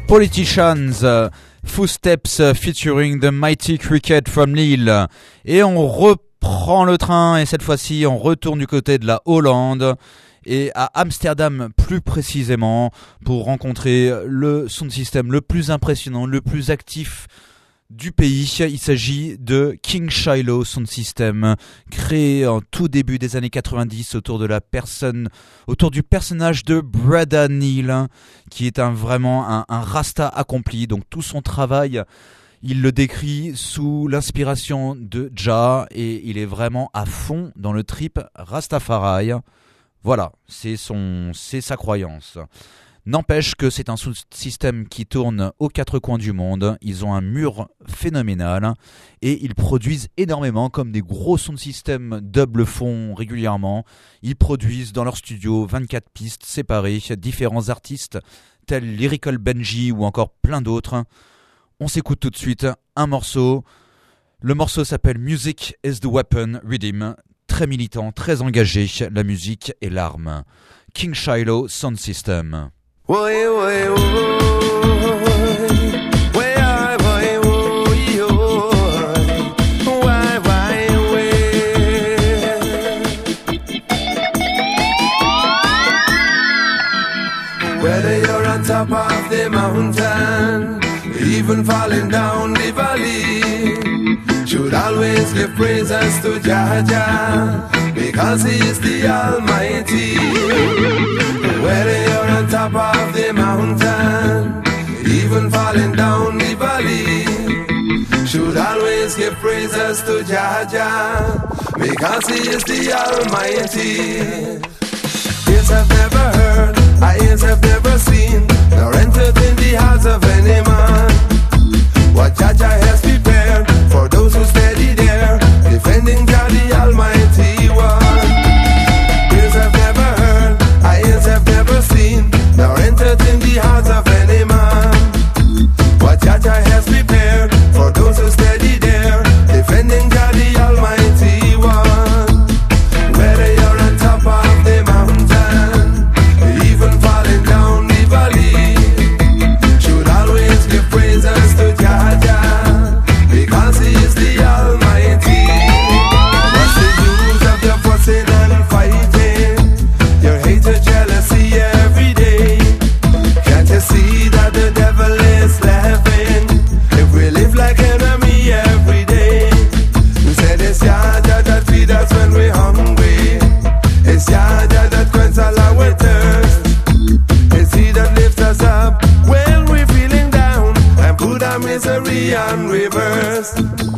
Politicians, Footsteps featuring the Mighty Cricket from Lille. Et on reprend le train et cette fois-ci on retourne du côté de la Hollande et à Amsterdam plus précisément pour rencontrer le sound system le plus impressionnant, le plus actif du pays. Il s'agit de King Shiloh Sound System, créé en tout début des années 90 autour du personnage de Brada Neal, qui est vraiment un rasta accompli. Donc tout son travail, il le décrit sous l'inspiration de Jah et il est vraiment à fond dans le trip Rastafari. Voilà, c'est sa croyance. N'empêche que c'est un système qui tourne aux quatre coins du monde. Ils ont un mur phénoménal et ils produisent énormément comme des gros sound systems dub le font régulièrement. Ils produisent dans leur studio 24 pistes séparées, différents artistes tels Lyrical Benji ou encore plein d'autres. On s'écoute tout de suite un morceau. Le morceau s'appelle Music is the Weapon Rhythm. Très militant, très engagé, la musique est l'arme. King Shiloh Sound System. Woy, woy, woy, way, woy, woy, why, way. Whether you're on top of the mountain, even falling down the valley, should always give praises to Jah Jah, because He is the Almighty. Whether you're on top of the mountain, even falling down the valley, should always give praises to Jah Jah, because He is the Almighty. Ears have never heard, eyes have never seen, nor entered in the hearts of any man what Jah Jah has prepared for those who steady there, defending Jah the Almighty One. Ears have never heard, eyes have never seen, nor entered in the hearts of any man what Jah Jah has prepared for those who steady there, defending Jah the Almighty One. Whether you're on top of the mountain, even falling down the valley, should always give praises to Jah Jah, because He is the Almighty. What's the use of the fussing and fighting, your hatred, jealousy every day? Can't you see that the devil is laughing if we live like enemy every day? We said it's Jah Jah that feed us when we're hungry, it's Jah Jah that quench all our thirst, it's He that lifts us up when we're feeling down and put our misery on reverse.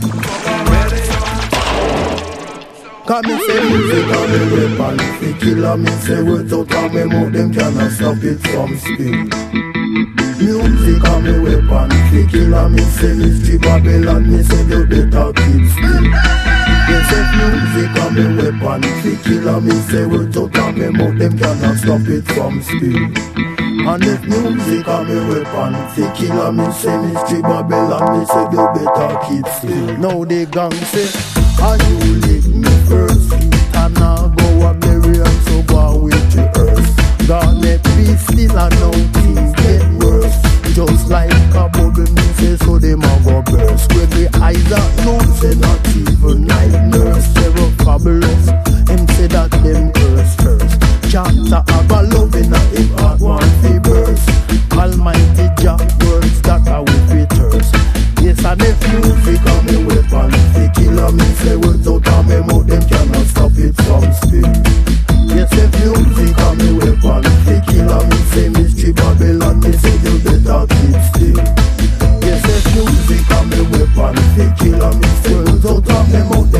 Cause me say music and the weapon, if they kill me say words out of me mouth, them cannot stop it from speak. Music and me weapon, if they kill me say mystery Babylon, me say you better keep still. Yes, if music and me weapon, if they kill me say words out of me mouth, them cannot stop it from speak. And if music and me weapon, if they kill me say mystery Babylon, me say you better keep still. Now the gang say, and you lick me first, and now go up the real, so go with the earth. God let be still and now things get worse. Just like a bubble, me say so them a go burst. When the eyes are closed, say not even night nurse. They're fabulous, him say that them curse first. Chanta have a love in a him heart want to burst. Almighty Jah words that are with returns. Yes, and if music and me weapon, they kill me say words out of me mouth, them cannot stop it from speak. Yes, if music and me weapon, they kill me say mystery Babylon, me say you better keep still. Yes, if music and me weapon, they kill me say words out of me mouth,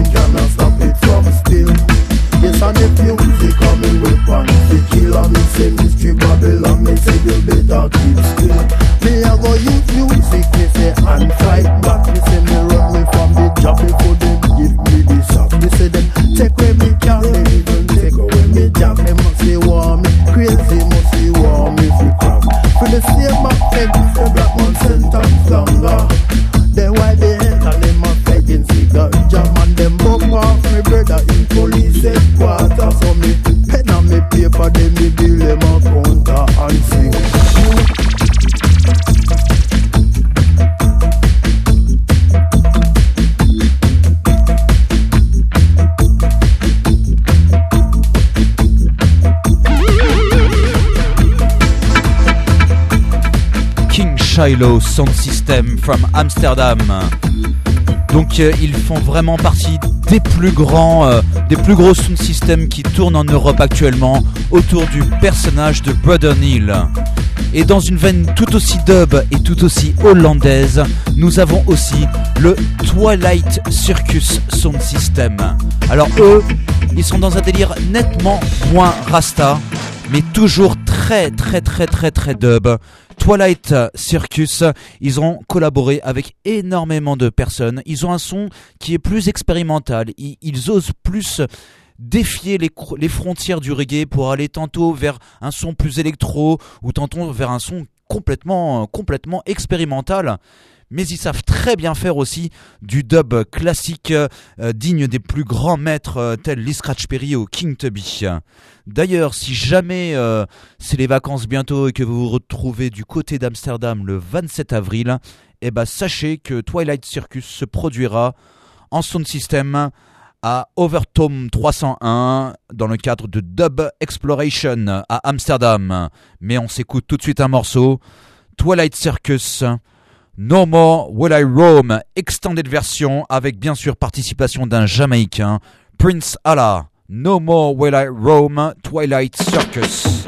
Shiloh Sound System from Amsterdam. Donc ils font vraiment partie des plus gros sound systems qui tournent en Europe actuellement autour du personnage de Brother Neil. Et dans une veine tout aussi dub et tout aussi hollandaise, nous avons aussi le Twilight Circus Sound System. Alors eux, ils sont dans un délire nettement moins rasta, mais toujours très dub. Twilight Circus, ils ont collaboré avec énormément de personnes. Ils ont un son qui est plus expérimental. Ils osent plus défier les frontières du reggae pour aller tantôt vers un son plus électro ou tantôt vers un son complètement expérimental. Mais ils savent très bien faire aussi du dub classique digne des plus grands maîtres tels Lee Scratch Perry ou King Tubby. D'ailleurs, si jamais c'est les vacances bientôt et que vous vous retrouvez du côté d'Amsterdam le 27 avril, eh ben sachez que Twilight Circus se produira en sound system à Overtoom 301 dans le cadre de Dub Exploration à Amsterdam. Mais on s'écoute tout de suite un morceau, Twilight Circus, No More Will I Roam, extended version avec bien sûr participation d'un Jamaïcain, Prince Allah. No More Will I Roam, Twilight Circus.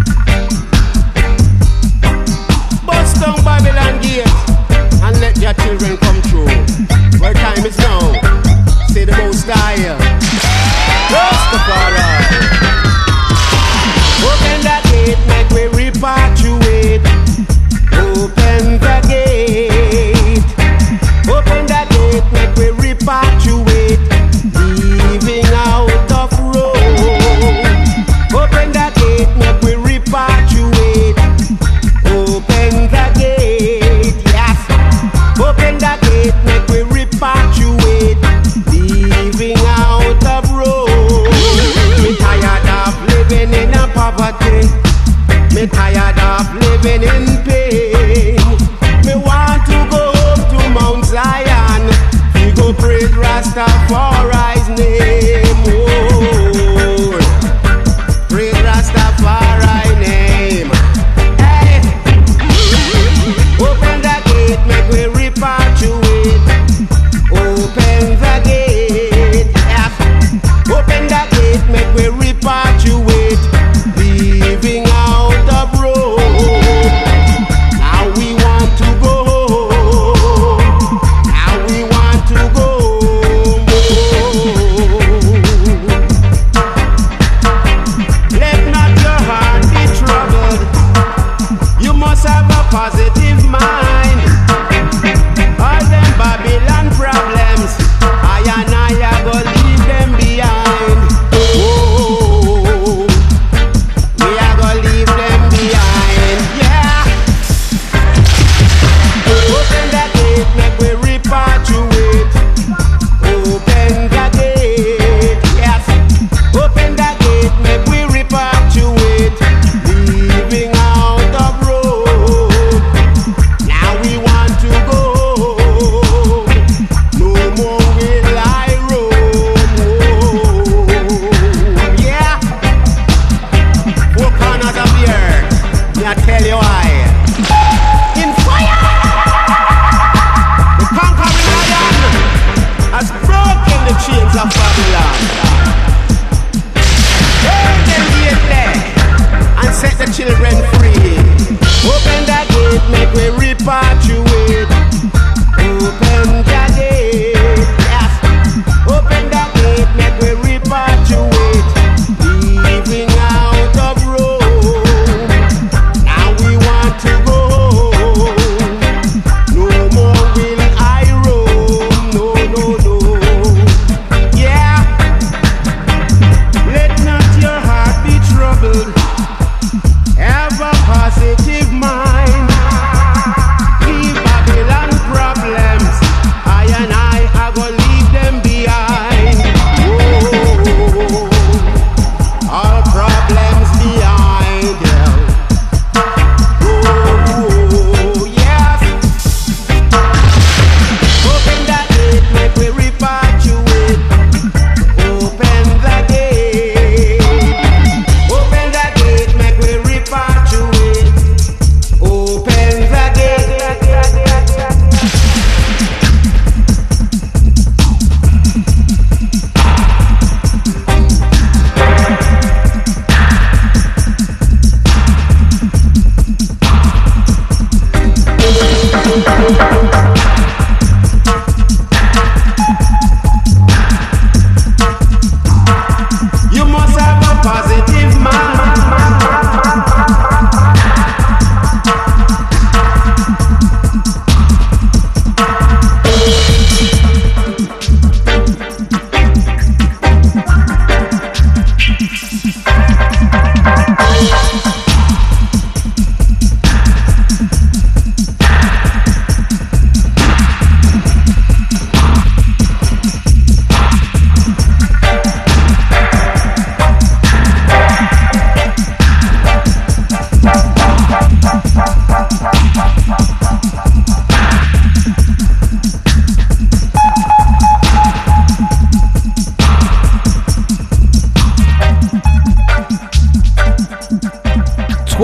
Bust down Babylon gate and let your children come through. Where time is now, say the most high. Rastafari. Open that gate, make we repatriate. Open the gate. Open the gate, make we repatriate. Leaving out of road. Open the gate, make we repatriate. Open the gate, yes. Open the gate, make we repatriate. Leaving out of road. Me tired of living in a poverty. Me tired of living in pain. Me want to go home to Mount Zion. We go praise Rastafari's name. Oh, praise Rastafari's name. Hey, open the gate, make we repatriate. Open the gate, yeah. Open the gate, make we repatriate. Leaving out of road. Now we want to go home. Now we want to go home. Let not your heart be troubled. You must have a positive mind. All them Babylon problems, I go leave them behind. Oh, we are gonna leave them behind, yeah. Open the gate, make we repatriate. Open the gate, yes. Open the gate, make we repatriate. Leaving out of road. Now we want to go. No more will I roam. Oh, yeah. Four corners of the earth, me I tell you why. In fire, the conquering lion has broken the chains of Babylon. Turn them gately and set the children free. Open the gate, make we repatriate. Open the gate, yes. Open the gate, make we repatriate. Leaving out of road. Now we want to go home. No more will I roam. No, no, no. Yeah.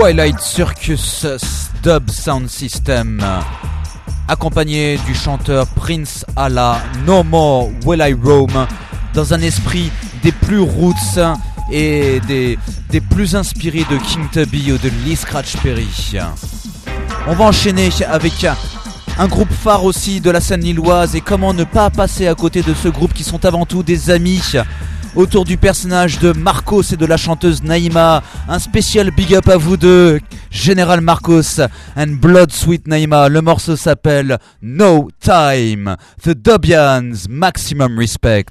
Twilight Circus Dub Sound System, accompagné du chanteur Prince Allah, No More Will I Roam, dans un esprit des plus roots et des plus inspirés de King Tubby ou de Lee Scratch Perry. On va enchaîner avec un groupe phare aussi de la scène lilloise, et comment ne pas passer à côté de ce groupe qui sont avant tout des amis autour du personnage de Marcos et de la chanteuse Naïma. Un spécial big up à vous deux, Général Marcos and Blood Sweet Naïma. Le morceau s'appelle No Time. The Dobians, maximum respect.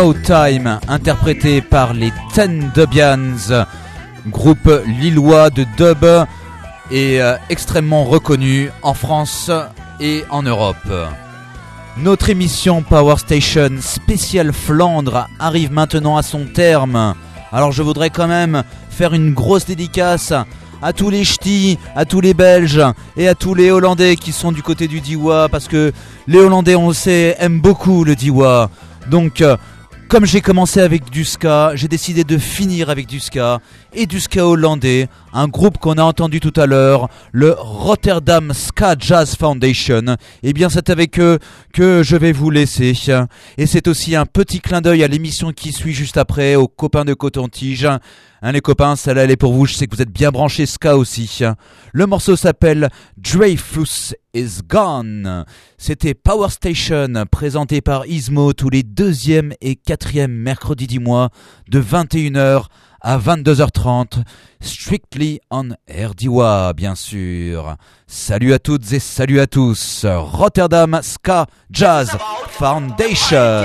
No Time, interprété par les Ten Dubians, groupe lillois de dub et extrêmement reconnu en France et en Europe. Notre émission Power Station spéciale Flandre arrive maintenant à son terme. Alors je voudrais quand même faire une grosse dédicace à tous les ch'tis, à tous les Belges et à tous les Hollandais qui sont du côté du Diois, parce que les Hollandais, on le sait, aiment beaucoup le Diois. Donc, comme j'ai commencé avec du ska, j'ai décidé de finir avec du ska et du ska hollandais, un groupe qu'on a entendu tout à l'heure, le Rotterdam Ska Jazz Foundation. Et bien c'est avec eux que je vais vous laisser. Et c'est aussi un petit clin d'œil à l'émission qui suit juste après, aux copains de Coton-Tige. Les copains, celle-là elle est pour vous, je sais que vous êtes bien branchés ska aussi. Le morceau s'appelle Dreyfus is Gone. C'était Power Station, présenté par Ismo tous les 2e et 4e mercredis du mois, de 21h à 22h30, strictly on RDWA, bien sûr. Salut à toutes et salut à tous. Rotterdam Ska Jazz Foundation.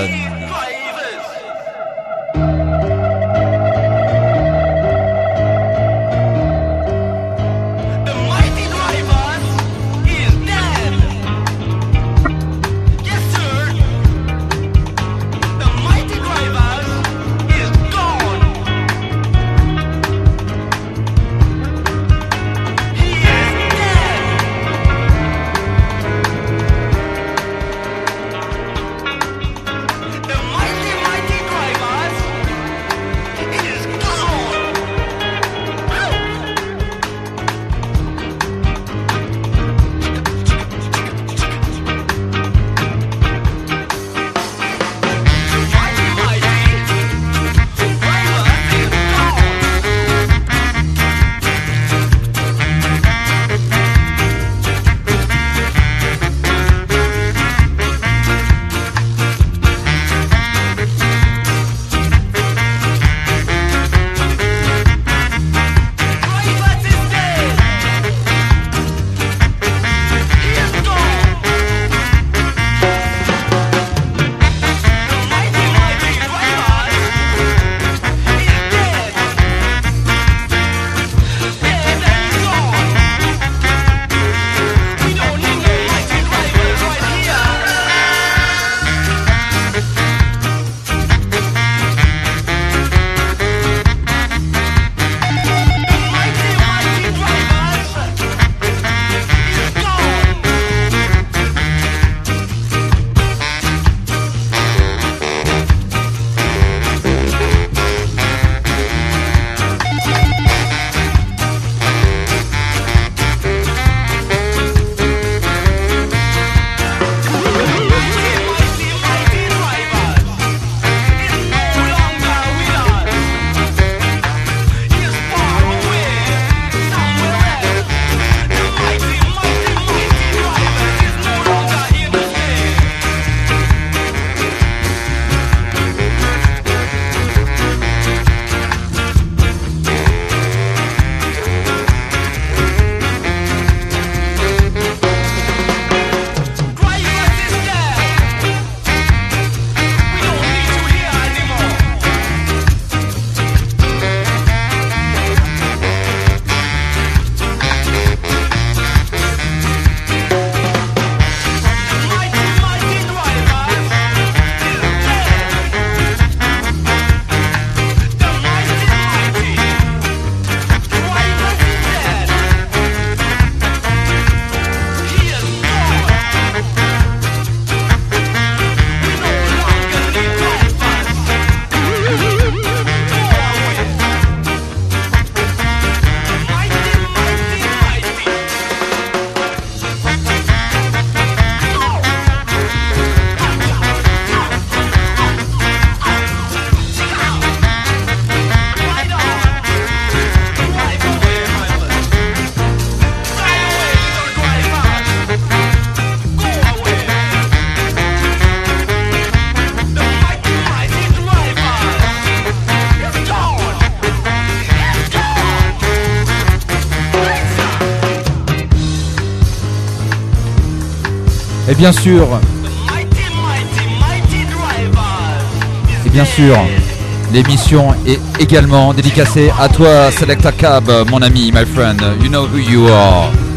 Et bien sûr, Et bien sûr, l'émission est également dédicacée à toi, Selecta Cab, mon ami, my friend. You know who you are.